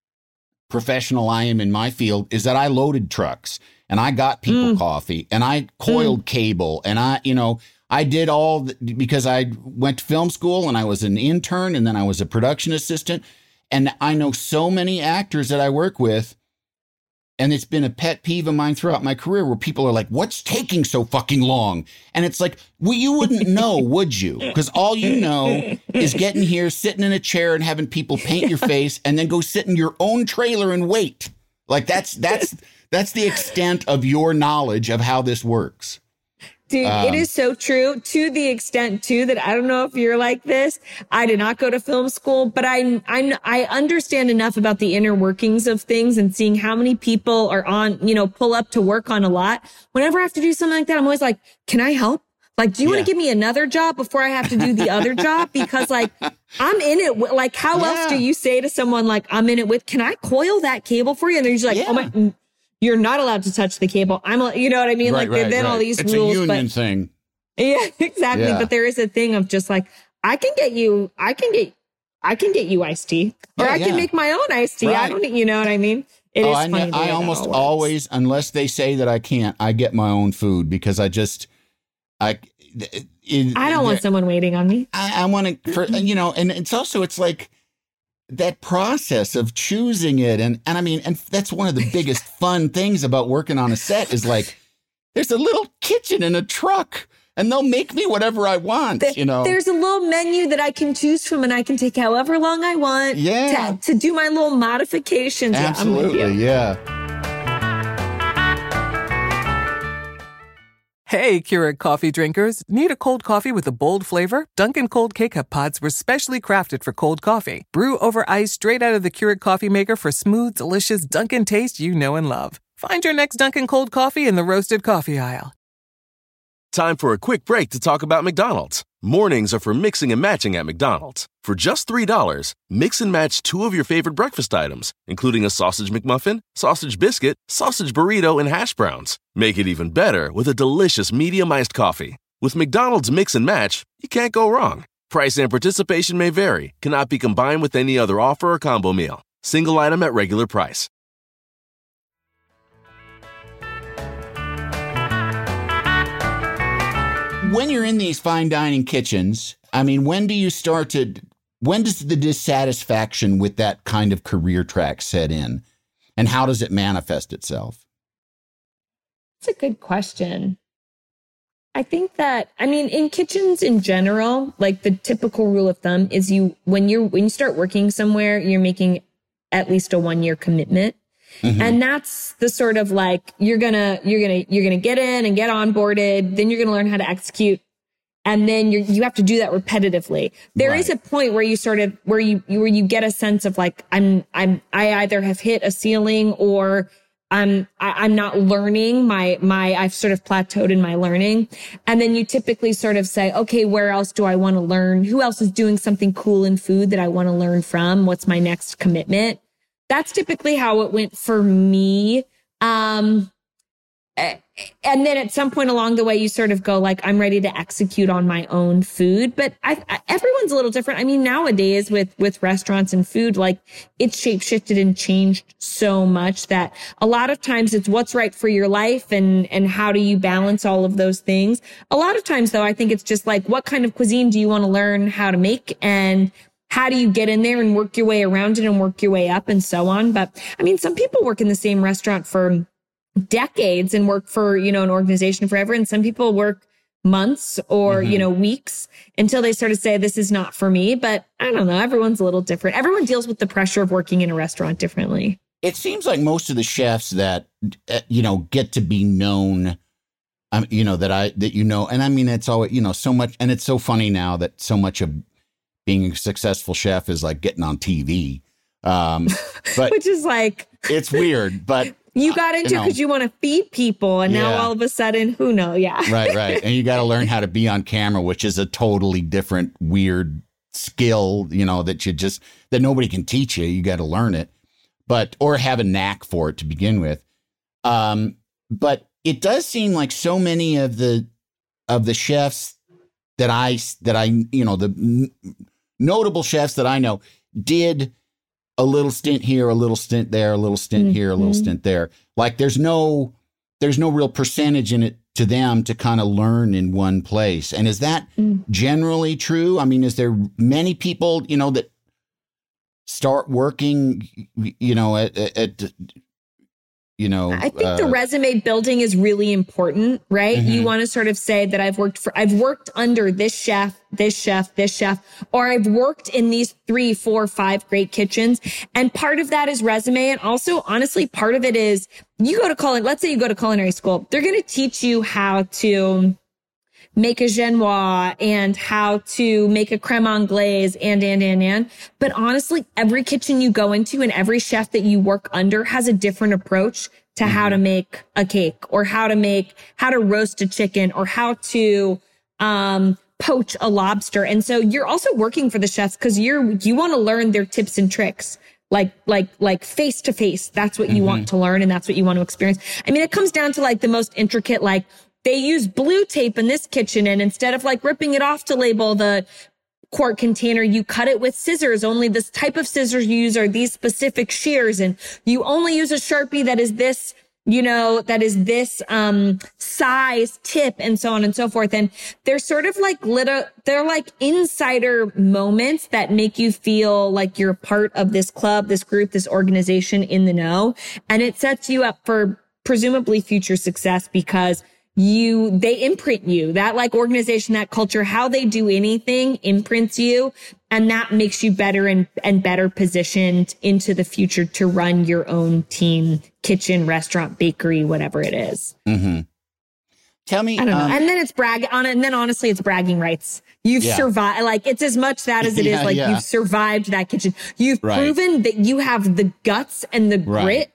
professional I am in my field is that I loaded trucks and I got people mm. coffee and I coiled mm. cable and I, you know, I did all the, because I went to film school and I was an intern and then I was a production assistant. And I know so many actors that I work with. And it's been a pet peeve of mine throughout my career where people are like, what's taking so fucking long? And it's like, well, you wouldn't know, would you? Because all you know is getting here, sitting in a chair and having people paint your face and then go sit in your own trailer and wait. Like that's, that's, that's the extent of your knowledge of how this works. Dude, um, it is so true to the extent too that I don't know if you're like this. I did not go to film school, but I I I understand enough about the inner workings of things and seeing how many people are on, you know, pull up to work on a lot. Whenever I have to do something like that, I'm always like, can I help? Like, do you yeah. want to give me another job before I have to do the other job? Because like, I'm in it. With, like, how yeah. else do you say to someone like, I'm in it with, can I coil that cable for you? And they're just like, yeah. oh my, you're not allowed to touch the cable. I'm, you know what I mean? Right, like right, then right. all these it's rules. It's a union but, thing. Yeah, exactly. Yeah. But there is a thing of just like, I can get you, I can get, I can get you iced tea or yeah, I can yeah. make my own iced tea. Right. I don't, you know what I mean? It oh, is I, funny. I almost always, unless they say that I can't, I get my own food because I just, I, it, I don't want someone waiting on me. I, I want to, for, you know, and it's also, it's like, that process of choosing it. And, and I mean, and that's one of the biggest fun things about working on a set is like, there's a little kitchen in a truck and they'll make me whatever I want, the, you know. There's a little menu that I can choose from and I can take however long I want yeah. to, to do my little modifications. Absolutely, yeah. Hey, Keurig coffee drinkers. Need a cold coffee with a bold flavor? Dunkin' Cold K-Cup pods were specially crafted for cold coffee. Brew over ice straight out of the Keurig coffee maker for smooth, delicious Dunkin' taste you know and love. Find your next Dunkin' Cold coffee in the roasted coffee aisle. Time for a quick break to talk about McDonald's. Mornings are for mixing and matching at McDonald's. For just three dollars, mix and match two of your favorite breakfast items, including a sausage McMuffin, sausage biscuit, sausage burrito, and hash browns. Make it even better with a delicious medium iced coffee. With McDonald's Mix and Match, you can't go wrong. Price and participation may vary, cannot be combined with any other offer or combo meal. Single item at regular price. When you're in these fine dining kitchens, I mean, when do you start to, when does the dissatisfaction with that kind of career track set in? And how does it manifest itself? That's a good question. I think that, I mean, in kitchens in general, like the typical rule of thumb is you, when you're, when you start working somewhere, you're making at least a one year commitment. Mm-hmm. And that's the sort of like, you're gonna, you're gonna, you're gonna get in and get onboarded. Then you're gonna learn how to execute. And then you you have to do that repetitively. There right. is a point where you sort of, where you, where you get a sense of like, I'm, I'm, I either have hit a ceiling or I'm, I, I'm not learning my, my, I've sort of plateaued in my learning. And then you typically sort of say, okay, where else do I want to learn? Who else is doing something cool in food that I want to learn from? What's my next commitment? That's typically how it went for me. Um, and then at some point along the way, you sort of go like, I'm ready to execute on my own food. But I, I, everyone's a little different. I mean, nowadays with, with restaurants and food, like it's shape shifted and changed so much that a lot of times it's what's right for your life and, and how do you balance all of those things. A lot of times though, I think it's just like, what kind of cuisine do you want to learn how to make? And how do you get in there and work your way around it and work your way up and so on? But I mean, some people work in the same restaurant for decades and work for, you know, an organization forever. And some people work months or, mm-hmm. you know, weeks until they sort of say, this is not for me. But I don't know. Everyone's a little different. Everyone deals with the pressure of working in a restaurant differently. It seems like most of the chefs that, uh, you know, get to be known, um, you know, that I, that, you know, and I mean, it's always, you know, so much, and it's so funny now that so much of being a successful chef is like getting on T V. Um, but which is like, it's weird, but you got into it because you, know, you want to feed people. And yeah. now all of a sudden, who knows? Yeah. Right, right. And you got to learn how to be on camera, which is a totally different, weird skill, you know, that you just, that nobody can teach you. You got to learn it, but, or have a knack for it to begin with. Um, but it does seem like so many of the, of the chefs that I, that I, you know, the n- notable chefs that I know did a little stint here, a little stint there, a little stint mm-hmm. here, a little stint there. Like there's no, there's no real percentage in it to them to kind of learn in one place. And is that mm. generally true? I mean, is there many people, you know, that start working, you know, at, at you know, I think uh, the resume building is really important, right? Mm-hmm. You want to sort of say that I've worked for, I've worked under this chef, this chef, this chef, or I've worked in these three, four, five great kitchens. And part of that is resume. And also, honestly, part of it is you go to culinary, let's say you go to culinary school. They're going to teach you how to make a genoise and how to make a creme anglaise and, and, and, and. But honestly, every kitchen you go into and every chef that you work under has a different approach to mm-hmm. how to make a cake or how to make, how to roast a chicken or how to, um, poach a lobster. And so you're also working for the chefs because you're, you want to learn their tips and tricks. Like, like, like face to face. That's what you mm-hmm. want to learn and that's what you want to experience. I mean, it comes down to like the most intricate, like, they use blue tape in this kitchen, and instead of like ripping it off to label the quart container, you cut it with scissors. Only this type of scissors you use are these specific shears, and you only use a Sharpie that is this, you know, that is this um size tip, and so on and so forth. And they're sort of like little, they're like insider moments that make you feel like you're part of this club, this group, this organization in the know, and it sets you up for presumably future success because you, they imprint you. That like organization, that culture, how they do anything imprints you. And that makes you better and, and better positioned into the future to run your own team, kitchen, restaurant, bakery, whatever it is. Mm-hmm. Tell me. I don't know. Um, and then it's brag on it. And then honestly, it's bragging rights. You've yeah. survived. Like it's as much that as it yeah, is like yeah. you've survived that kitchen. You've right. proven that you have the guts and the grit right.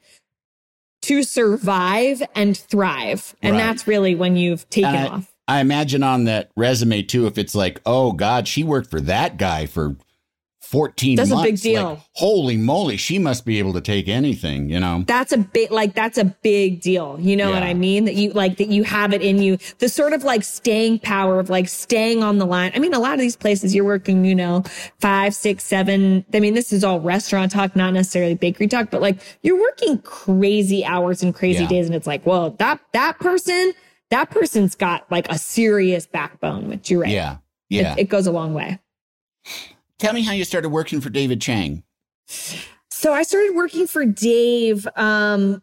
to survive and thrive. And right. that's really when you've taken I, off. I imagine on that resume too, if it's like, oh God, she worked for that guy for fourteen that's months. That's a big deal. Like, holy moly, she must be able to take anything, you know? That's a big, like, that's a big deal. You know yeah. what I mean? That you like, that you have it in you, the sort of like staying power of like staying on the line. I mean, a lot of these places you're working, you know, five, six, seven. I mean, this is all restaurant talk, not necessarily bakery talk, but like you're working crazy hours and crazy yeah. days. And it's like, well, that, that person, that person's got like a serious backbone, which you're right. Yeah. Yeah. It, it goes a long way. Tell me how you started working for David Chang. So I started working for Dave. Um,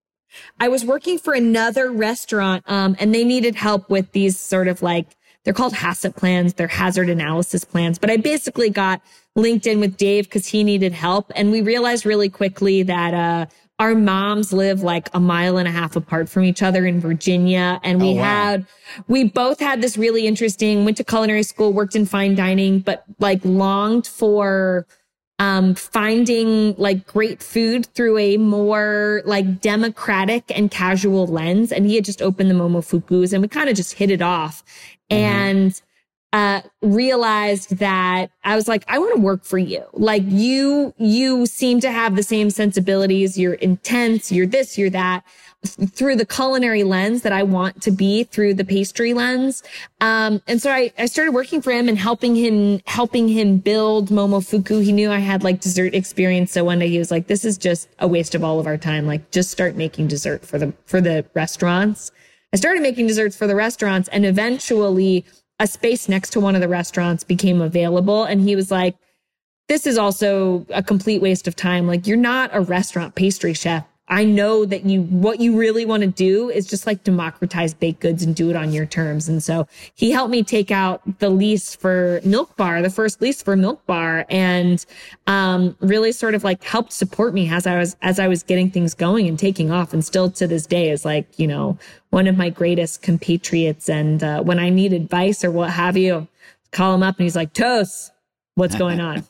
I was working for another restaurant, um, and they needed help with these sort of like, they're called HACCP plans. They're hazard analysis plans. But I basically got linked in with Dave because he needed help. And we realized really quickly that, uh, our moms live like a mile and a half apart from each other in Virginia. And we Oh, wow. had, we both had this really interesting, went to culinary school, worked in fine dining, but like longed for um, finding like great food through a more like democratic and casual lens. And he had just opened the Momofukus and we kind of just hit it off. Mm-hmm. And uh, realized that I was like, I want to work for you. Like you, you seem to have the same sensibilities. You're intense. You're this, you're that, through the culinary lens that I want to be through the pastry lens. Um, and so I, I started working for him and helping him, helping him build Momofuku. He knew I had like dessert experience. So one day he was like, this is just a waste of all of our time. Like just start making dessert for the, for the restaurants. I started making desserts for the restaurants and eventually a space next to one of the restaurants became available. And he was like, this is also a complete waste of time. Like, you're not a restaurant pastry chef. I know that you, what you really want to do is just like democratize baked goods and do it on your terms. And so he helped me take out the lease for Milk Bar, the first lease for Milk Bar, and um, really sort of like helped support me as I was, as I was getting things going and taking off. And still to this day is like, you know, one of my greatest compatriots. And uh, when I need advice or what have you, call him up and he's like, Toast, what's going on?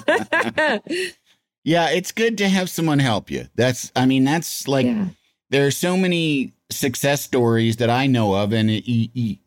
Yeah, it's good to have someone help you. That's, I mean, that's like, yeah. There are so many success stories that I know of, and it, it,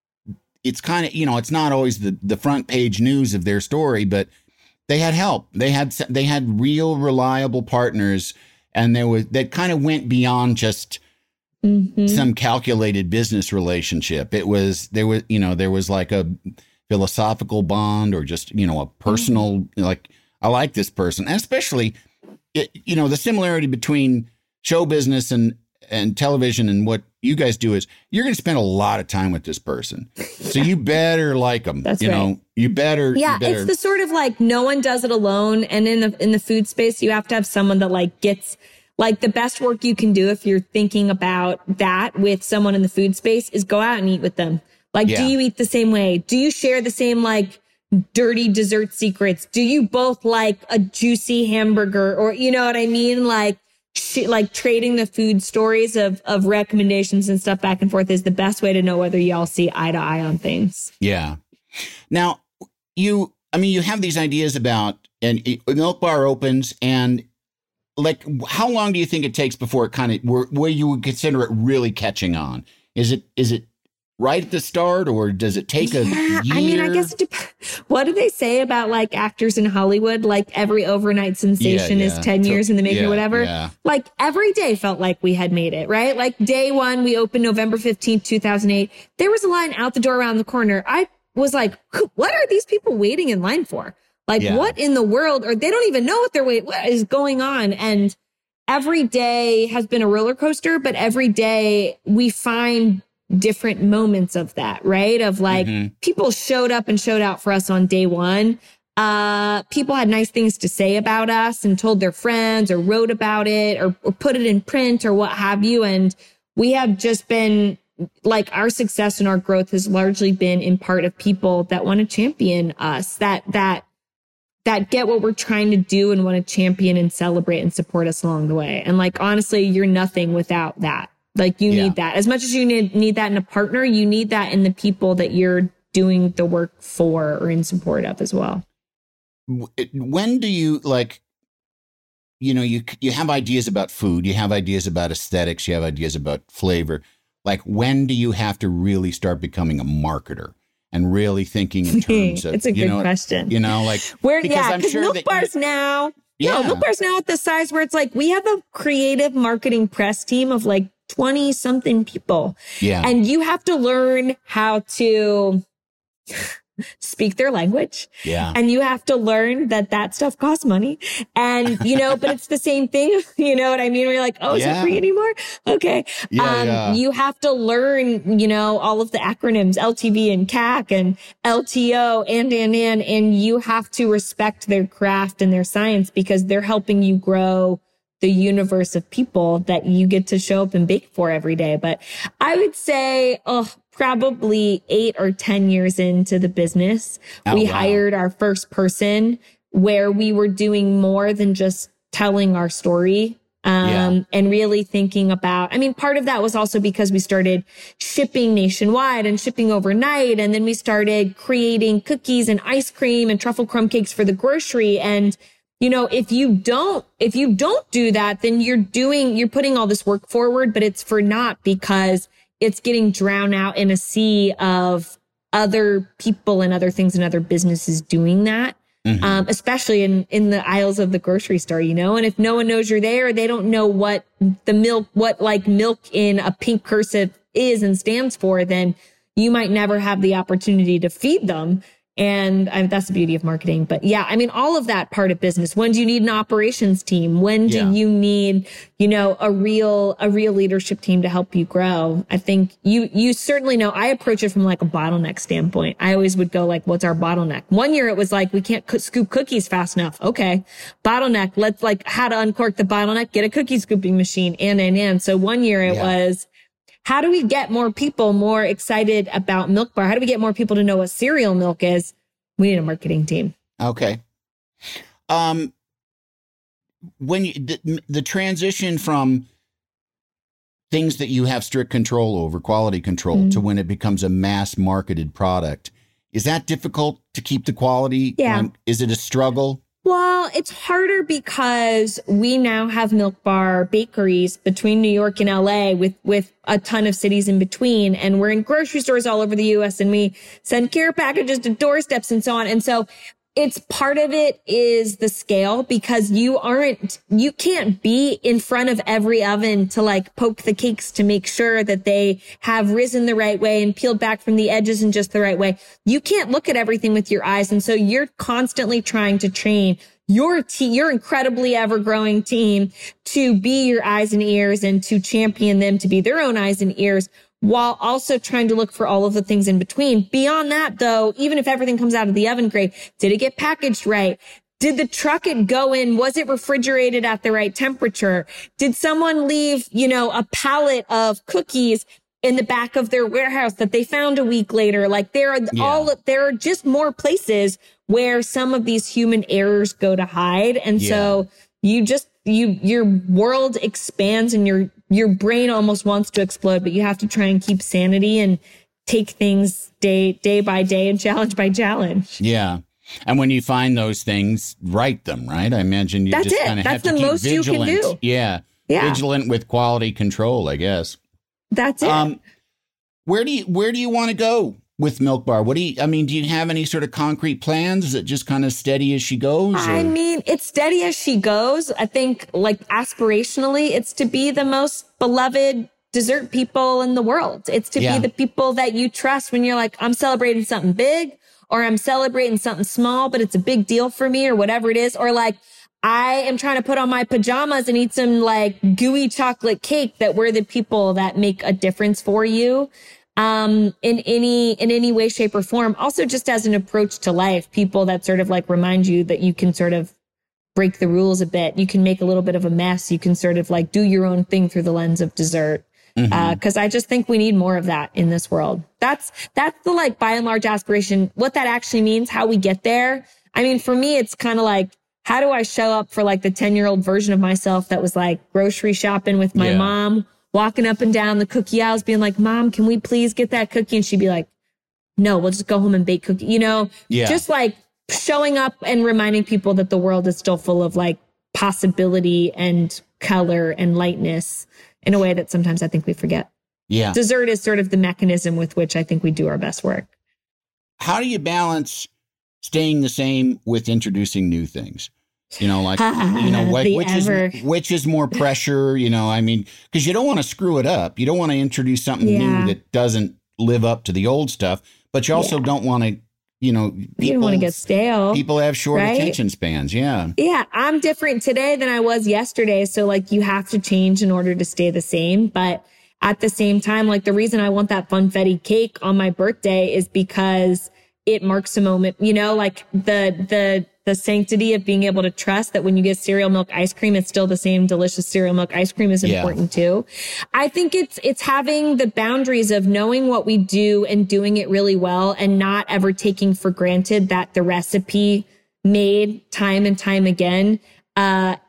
it's kind of, you know, it's not always the, the front page news of their story, but they had help. They had, they had real reliable partners, and there was, that kind of went beyond just mm-hmm. some calculated business relationship. It was, there was, you know, there was like a philosophical bond or just, you know, a personal, mm-hmm. like, I like this person, and especially, you know, the similarity between show business and, and television and what you guys do is you're going to spend a lot of time with this person. So you better like them. That's you right. know, you better. Yeah. You better. It's the sort of like, no one does it alone. And in the, in the food space, you have to have someone that like gets like the best work you can do. If you're thinking about that with someone in the food space is go out and eat with them. Like, yeah. Do you eat the same way? Do you share the same, like, dirty dessert secrets? Do you both like a juicy hamburger, or you know what I mean? Like, sh- like trading the food stories of, of recommendations and stuff back and forth is the best way to know whether y'all see eye to eye on things. Yeah. Now you, I mean, you have these ideas about, and it, Milk Bar opens, and like, how long do you think it takes before it kind of, where, where you would consider it really catching on? Is it, is it, right at the start, or does it take a yeah, year? I mean, I guess it depends. What do they say about like actors in Hollywood? Like every overnight sensation yeah, yeah. is ten years in the making yeah, or whatever. Yeah. Like every day felt like we had made it, right? Like day one, we opened November fifteenth, two thousand eight. There was a line out the door around the corner. I was like, what are these people waiting in line for? Like yeah. what in the world? Or they don't even know what they're waiting, what is going on? And every day has been a roller coaster, but every day we find different moments of that, right? Of like, mm-hmm. people showed up and showed out for us on day one. Uh, people had nice things to say about us and told their friends or wrote about it or, or put it in print or what have you. And we have just been like, our success and our growth has largely been in part of people that want to champion us, that, that, that get what we're trying to do and want to champion and celebrate and support us along the way. And like, honestly, you're nothing without that. Like you yeah. need that as much as you need, need that in a partner, you need that in the people that you're doing the work for or in support of as well. When do you like, you know, you, you have ideas about food, you have ideas about aesthetics, you have ideas about flavor. Like, when do you have to really start becoming a marketer and really thinking in terms of, it's a good you know, question. You know, like, where, yeah, because sure Milk Bar's you, now, yeah. no, Milk Bar's now at the size where it's like, we have a creative marketing press team of like twenty something people. Yeah. And you have to learn how to speak their language. Yeah. And you have to learn that that stuff costs money. And, you know, but it's the same thing. You know what I mean? Where you're like, oh, is yeah. it free anymore? Okay. Yeah, um, yeah. You have to learn, you know, all of the acronyms, L T V and C A C and L T O and, and, and, and you have to respect their craft and their science because they're helping you grow the universe of people that you get to show up and bake for every day. But I would say, oh, probably eight or ten years into the business, oh, we wow. hired our first person where we were doing more than just telling our story. Um, Yeah. and really thinking about, I mean, part of that was also because we started shipping nationwide and shipping overnight. And then we started creating cookies and ice cream and truffle crumb cakes for the grocery. And, you know, if you don't, if you don't do that, then you're doing, you're putting all this work forward, but it's for naught because it's getting drowned out in a sea of other people and other things and other businesses doing that. Mm-hmm. Um, especially in, in the aisles of the grocery store, you know, and if no one knows you're there, they don't know what the milk, what like milk in a pink cursive is and stands for, then you might never have the opportunity to feed them. And I, that's the beauty of marketing. But yeah, I mean, all of that part of business. When do you need an operations team? When do Yeah. you need, you know, a real, a real leadership team to help you grow? I think you, you certainly know, I approach it from like a bottleneck standpoint. I always would go like, what's our bottleneck? One year it was like, we can't co- scoop cookies fast enough. Okay. Bottleneck. Let's like how to uncork the bottleneck, get a cookie scooping machine and, and, and. So one year it Yeah. was, how do we get more people more excited about Milk Bar? How do we get more people to know what cereal milk is? We need a marketing team. Okay. Um, when you, the, the transition from things that you have strict control over, quality control, Mm-hmm. to when it becomes a mass marketed product, is that difficult to keep the quality? Yeah. on? Is it a struggle? Well, it's harder because we now have Milk Bar bakeries between New York and L A with, with a ton of cities in between. And we're in grocery stores all over the U S and we send care packages to doorsteps and so on. And so it's part of it is the scale because you aren't, you can't be in front of every oven to like poke the cakes to make sure that they have risen the right way and peeled back from the edges in just the right way. You can't look at everything with your eyes. And so you're constantly trying to train your team, your incredibly ever growing team to be your eyes and ears and to champion them to be their own eyes and ears, while also trying to look for all of the things in between. Beyond that, though, even if everything comes out of the oven great, did it get packaged right? Did the truck it go in? Was it refrigerated at the right temperature? Did someone leave, you know, a pallet of cookies in the back of their warehouse that they found a week later? Like there are Yeah. all, there are just more places where some of these human errors go to hide. And Yeah. so you just, you, your world expands and your, your brain almost wants to explode, but you have to try and keep sanity and take things day, day by day and challenge by challenge. Yeah. And when you find those things, write them, right? I imagine you That's just it. kind of have That's to the keep most you can vigilant. do. Yeah. Yeah. Vigilant with quality control, I guess. That's it. Um, where do you, where do you want to go with Milk Bar? What do you, I mean, do you have any sort of concrete plans? Is it just kind of steady as she goes? I or- mean, it's steady as she goes. I think like aspirationally, it's to be the most beloved dessert people in the world. It's to Yeah. be the people that you trust when you're like, I'm celebrating something big or I'm celebrating something small, but it's a big deal for me or whatever it is. Or like, I am trying to put on my pajamas and eat some like gooey chocolate cake, that we're the people that make a difference for you. Um, in any, in any way, shape or form. Also just as an approach to life, people that sort of like remind you that you can sort of break the rules a bit. You can make a little bit of a mess. You can sort of like do your own thing through the lens of dessert. Mm-hmm. Uh, cause I just think we need more of that in this world. That's, that's the like by and large aspiration. What that actually means, how we get there. I mean, for me, it's kind of like, how do I show up for like the ten year old version of myself that was like grocery shopping with my Yeah. mom, walking up and down the cookie aisles being like, Mom, can we please get that cookie? And she'd be like, no, we'll just go home and bake cookie, you know, Yeah. just like showing up and reminding people that the world is still full of like possibility and color and lightness in a way that sometimes I think we forget. Yeah. Dessert is sort of the mechanism with which I think we do our best work. How do you balance staying the same with introducing new things? You know, like, you know, like, The which ever- is, which is more pressure, you know, I mean, because you don't want to screw it up. You don't want to introduce something Yeah. new that doesn't live up to the old stuff, but you also Yeah. don't want to, you know, people, You don't want to get stale. people have short right? attention spans. Yeah. Yeah, I'm different today than I was yesterday. So like you have to change in order to stay the same. But at the same time, like the reason I want that funfetti cake on my birthday is because it marks a moment, you know, like the, the, the sanctity of being able to trust that when you get cereal milk ice cream, it's still the same delicious cereal milk ice cream is Yeah. important too. I think it's, it's having the boundaries of knowing what we do and doing it really well and not ever taking for granted that the recipe made time and time again, uh,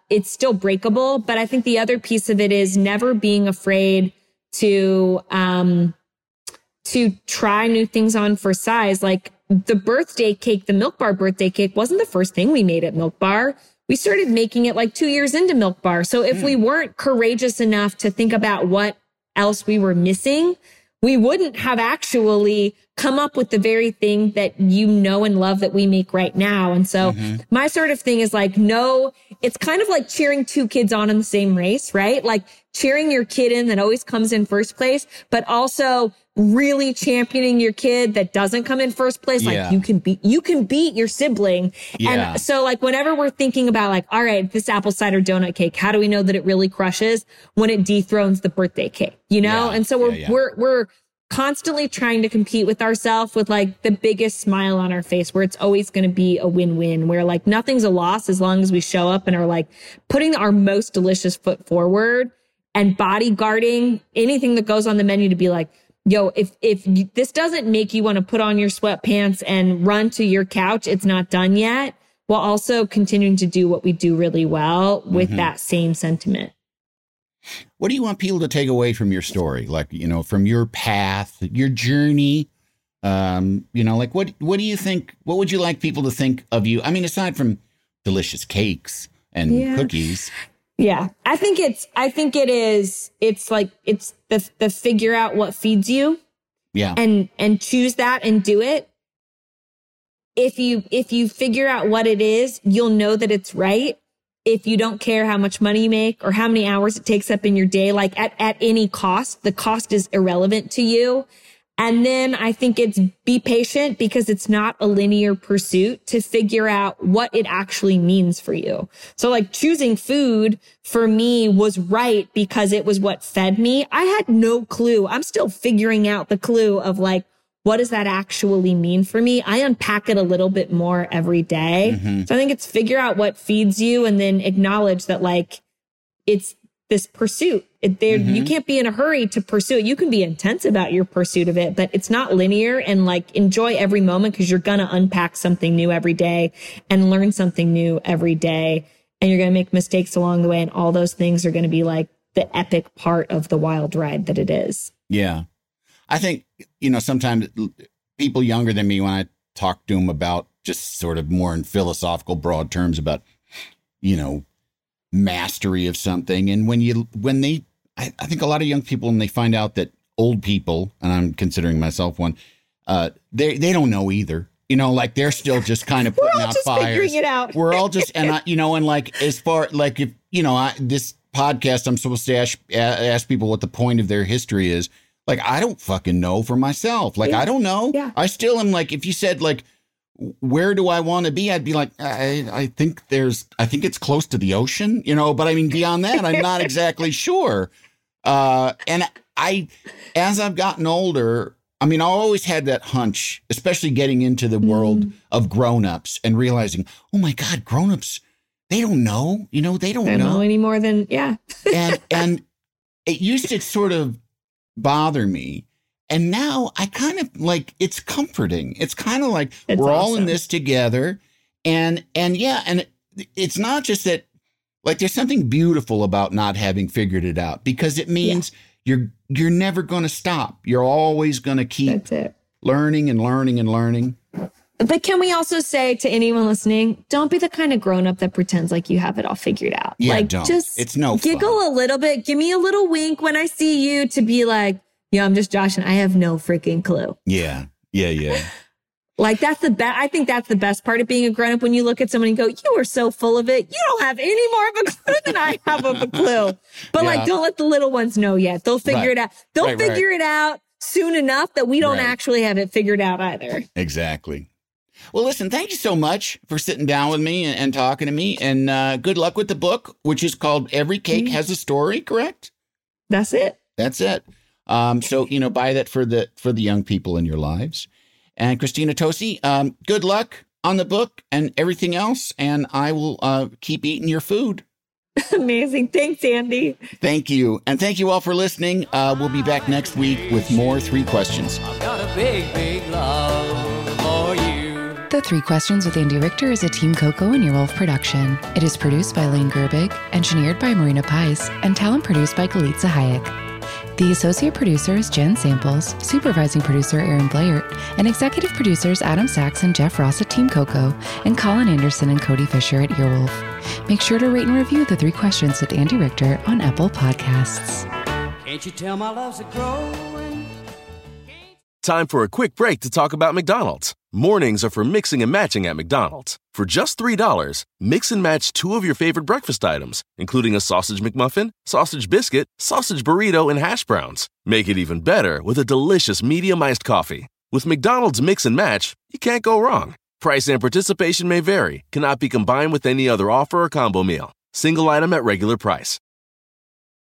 it's still breakable. But I think the other piece of it is never being afraid to, um, to try new things on for size. Like the birthday cake, the Milk Bar birthday cake wasn't the first thing we made at Milk Bar. We started making it like two years into Milk Bar. So if mm. we weren't courageous enough to think about what else we were missing, we wouldn't have actually come up with the very thing that you know and love that we make right now. And so mm-hmm. my sort of thing is like, no, it's kind of like cheering two kids on in the same race, right? Like cheering your kid in that always comes in first place, but also really championing your kid that doesn't come in first place. Like yeah. you can beat, you can beat your sibling. Yeah. And so like whenever we're thinking about like, all right, this apple cider donut cake, how do we know that it really crushes? When it dethrones the birthday cake, you know? Yeah. And so we're, yeah, yeah. we're, we're constantly trying to compete with ourselves with like the biggest smile on our face, where it's always going to be a win-win, where like nothing's a loss as long as we show up and are like putting our most delicious foot forward and bodyguarding anything that goes on the menu to be like, yo, if, if you, this doesn't make you want to put on your sweatpants and run to your couch, it's not done yet, while also continuing to do what we do really well with mm-hmm. that same sentiment. What do you want people to take away from your story? Like, you know, from your path, your journey, um, you know, like what, what do you think, what would you like people to think of you? I mean, aside from delicious cakes and yeah. cookies. Yeah, I think it's, I think it is, it's like, it's the, the figure out what feeds you. Yeah. And, and choose that and do it. If you, if you figure out what it is, you'll know that it's right. If you don't care how much money you make or how many hours it takes up in your day, like at, at any cost, the cost is irrelevant to you. And then I think it's be patient, because it's not a linear pursuit to figure out what it actually means for you. So like choosing food for me was right because it was what fed me. I had no clue. I'm still figuring out the clue of like, what does that actually mean for me? I unpack it a little bit more every day. Mm-hmm. So I think it's figure out what feeds you and then acknowledge that like it's this pursuit. It, mm-hmm. You can't be in a hurry to pursue it. You can be intense about your pursuit of it, but it's not linear, and like enjoy every moment, because you're going to unpack something new every day and learn something new every day. And you're going to make mistakes along the way. And all those things are going to be like the epic part of the wild ride that it is. Yeah. I think, you know, sometimes people younger than me, when I talk to them about just sort of more in philosophical broad terms about, you know, mastery of something. And when you, when they, I, I think a lot of young people, when they find out that old people, and I'm considering myself one, uh, they, they don't know either. You know, like they're still just kind of putting out fires. We're all just figuring it out. We're all just, and I, you know, and like, as far, like if, you know, I, this podcast, I'm supposed to ask, ask people what the point of their history is. Like, I don't fucking know for myself. Like, yeah. I don't know. Yeah. I still am like, if you said like, where do I want to be? I'd be like, I, I think there's, I think it's close to the ocean, you know, but I mean, beyond that, I'm not exactly sure. Uh, and I, as I've gotten older, I mean, I always had that hunch, especially getting into the world mm. of grownups and realizing, oh my God, grownups, they don't know, you know, they don't, they don't know. know any more than, yeah. and, and it used to sort of bother me. And now I kind of like, it's comforting. It's kind of like it's we're awesome. all in this together. And, and yeah, and it, it's not just that, like, there's something beautiful about not having figured it out, because it means yeah. you're, you're never going to stop. You're always going to keep That's it. learning and learning and learning. But can we also say to anyone listening, don't be the kind of grown up that pretends like you have it all figured out. Yeah, like, don't. Just it's no giggle fun. a little bit. Give me a little wink when I see you, to be like, yeah, I'm just Josh and I have no freaking clue. Yeah, yeah, yeah. Like that's the best. I think that's the best part of being a grown up, when you look at someone and go, you are so full of it. You don't have any more of a clue than I have of a clue. But yeah. like, don't let the little ones know yet. They'll figure right. it out. They'll right, figure right. it out soon enough that we don't right. actually have it figured out either. Exactly. Well, listen, thank you so much for sitting down with me and, and talking to me, and uh, good luck with the book, which is called Every Cake Has a Story, correct? That's it. That's it. Um, so, you know, buy that for the, for the young people in your lives. And Christina Tosi, um, good luck on the book and everything else. And I will uh, keep eating your food. Amazing. Thanks, Andy. Thank you. And thank you all for listening. Uh, we'll be back next week with more Three Questions. I've got a big, big love for you. The Three Questions with Andy Richter is a Team Coco and Earwolf production. It is produced by Lane Gerbig, engineered by Marina Pais, and talent produced by Galitza Hayek. The associate producer is Jen Samples, supervising producer Aaron Blair, and executive producers Adam Sachs and Jeff Ross at Team Coco, and Colin Anderson and Cody Fisher at Earwolf. Make sure to rate and review The Three Questions with Andy Richter on Apple Podcasts. Can't you tell my love's a growing? Time for a quick break to talk about McDonald's. Mornings are for mixing and matching at McDonald's. For just three dollars, mix and match two of your favorite breakfast items, including a sausage McMuffin, sausage biscuit, sausage burrito, and hash browns. Make it even better with a delicious medium iced coffee. With McDonald's Mix and Match, you can't go wrong. Price and participation may vary, cannot be combined with any other offer or combo meal. Single item at regular price.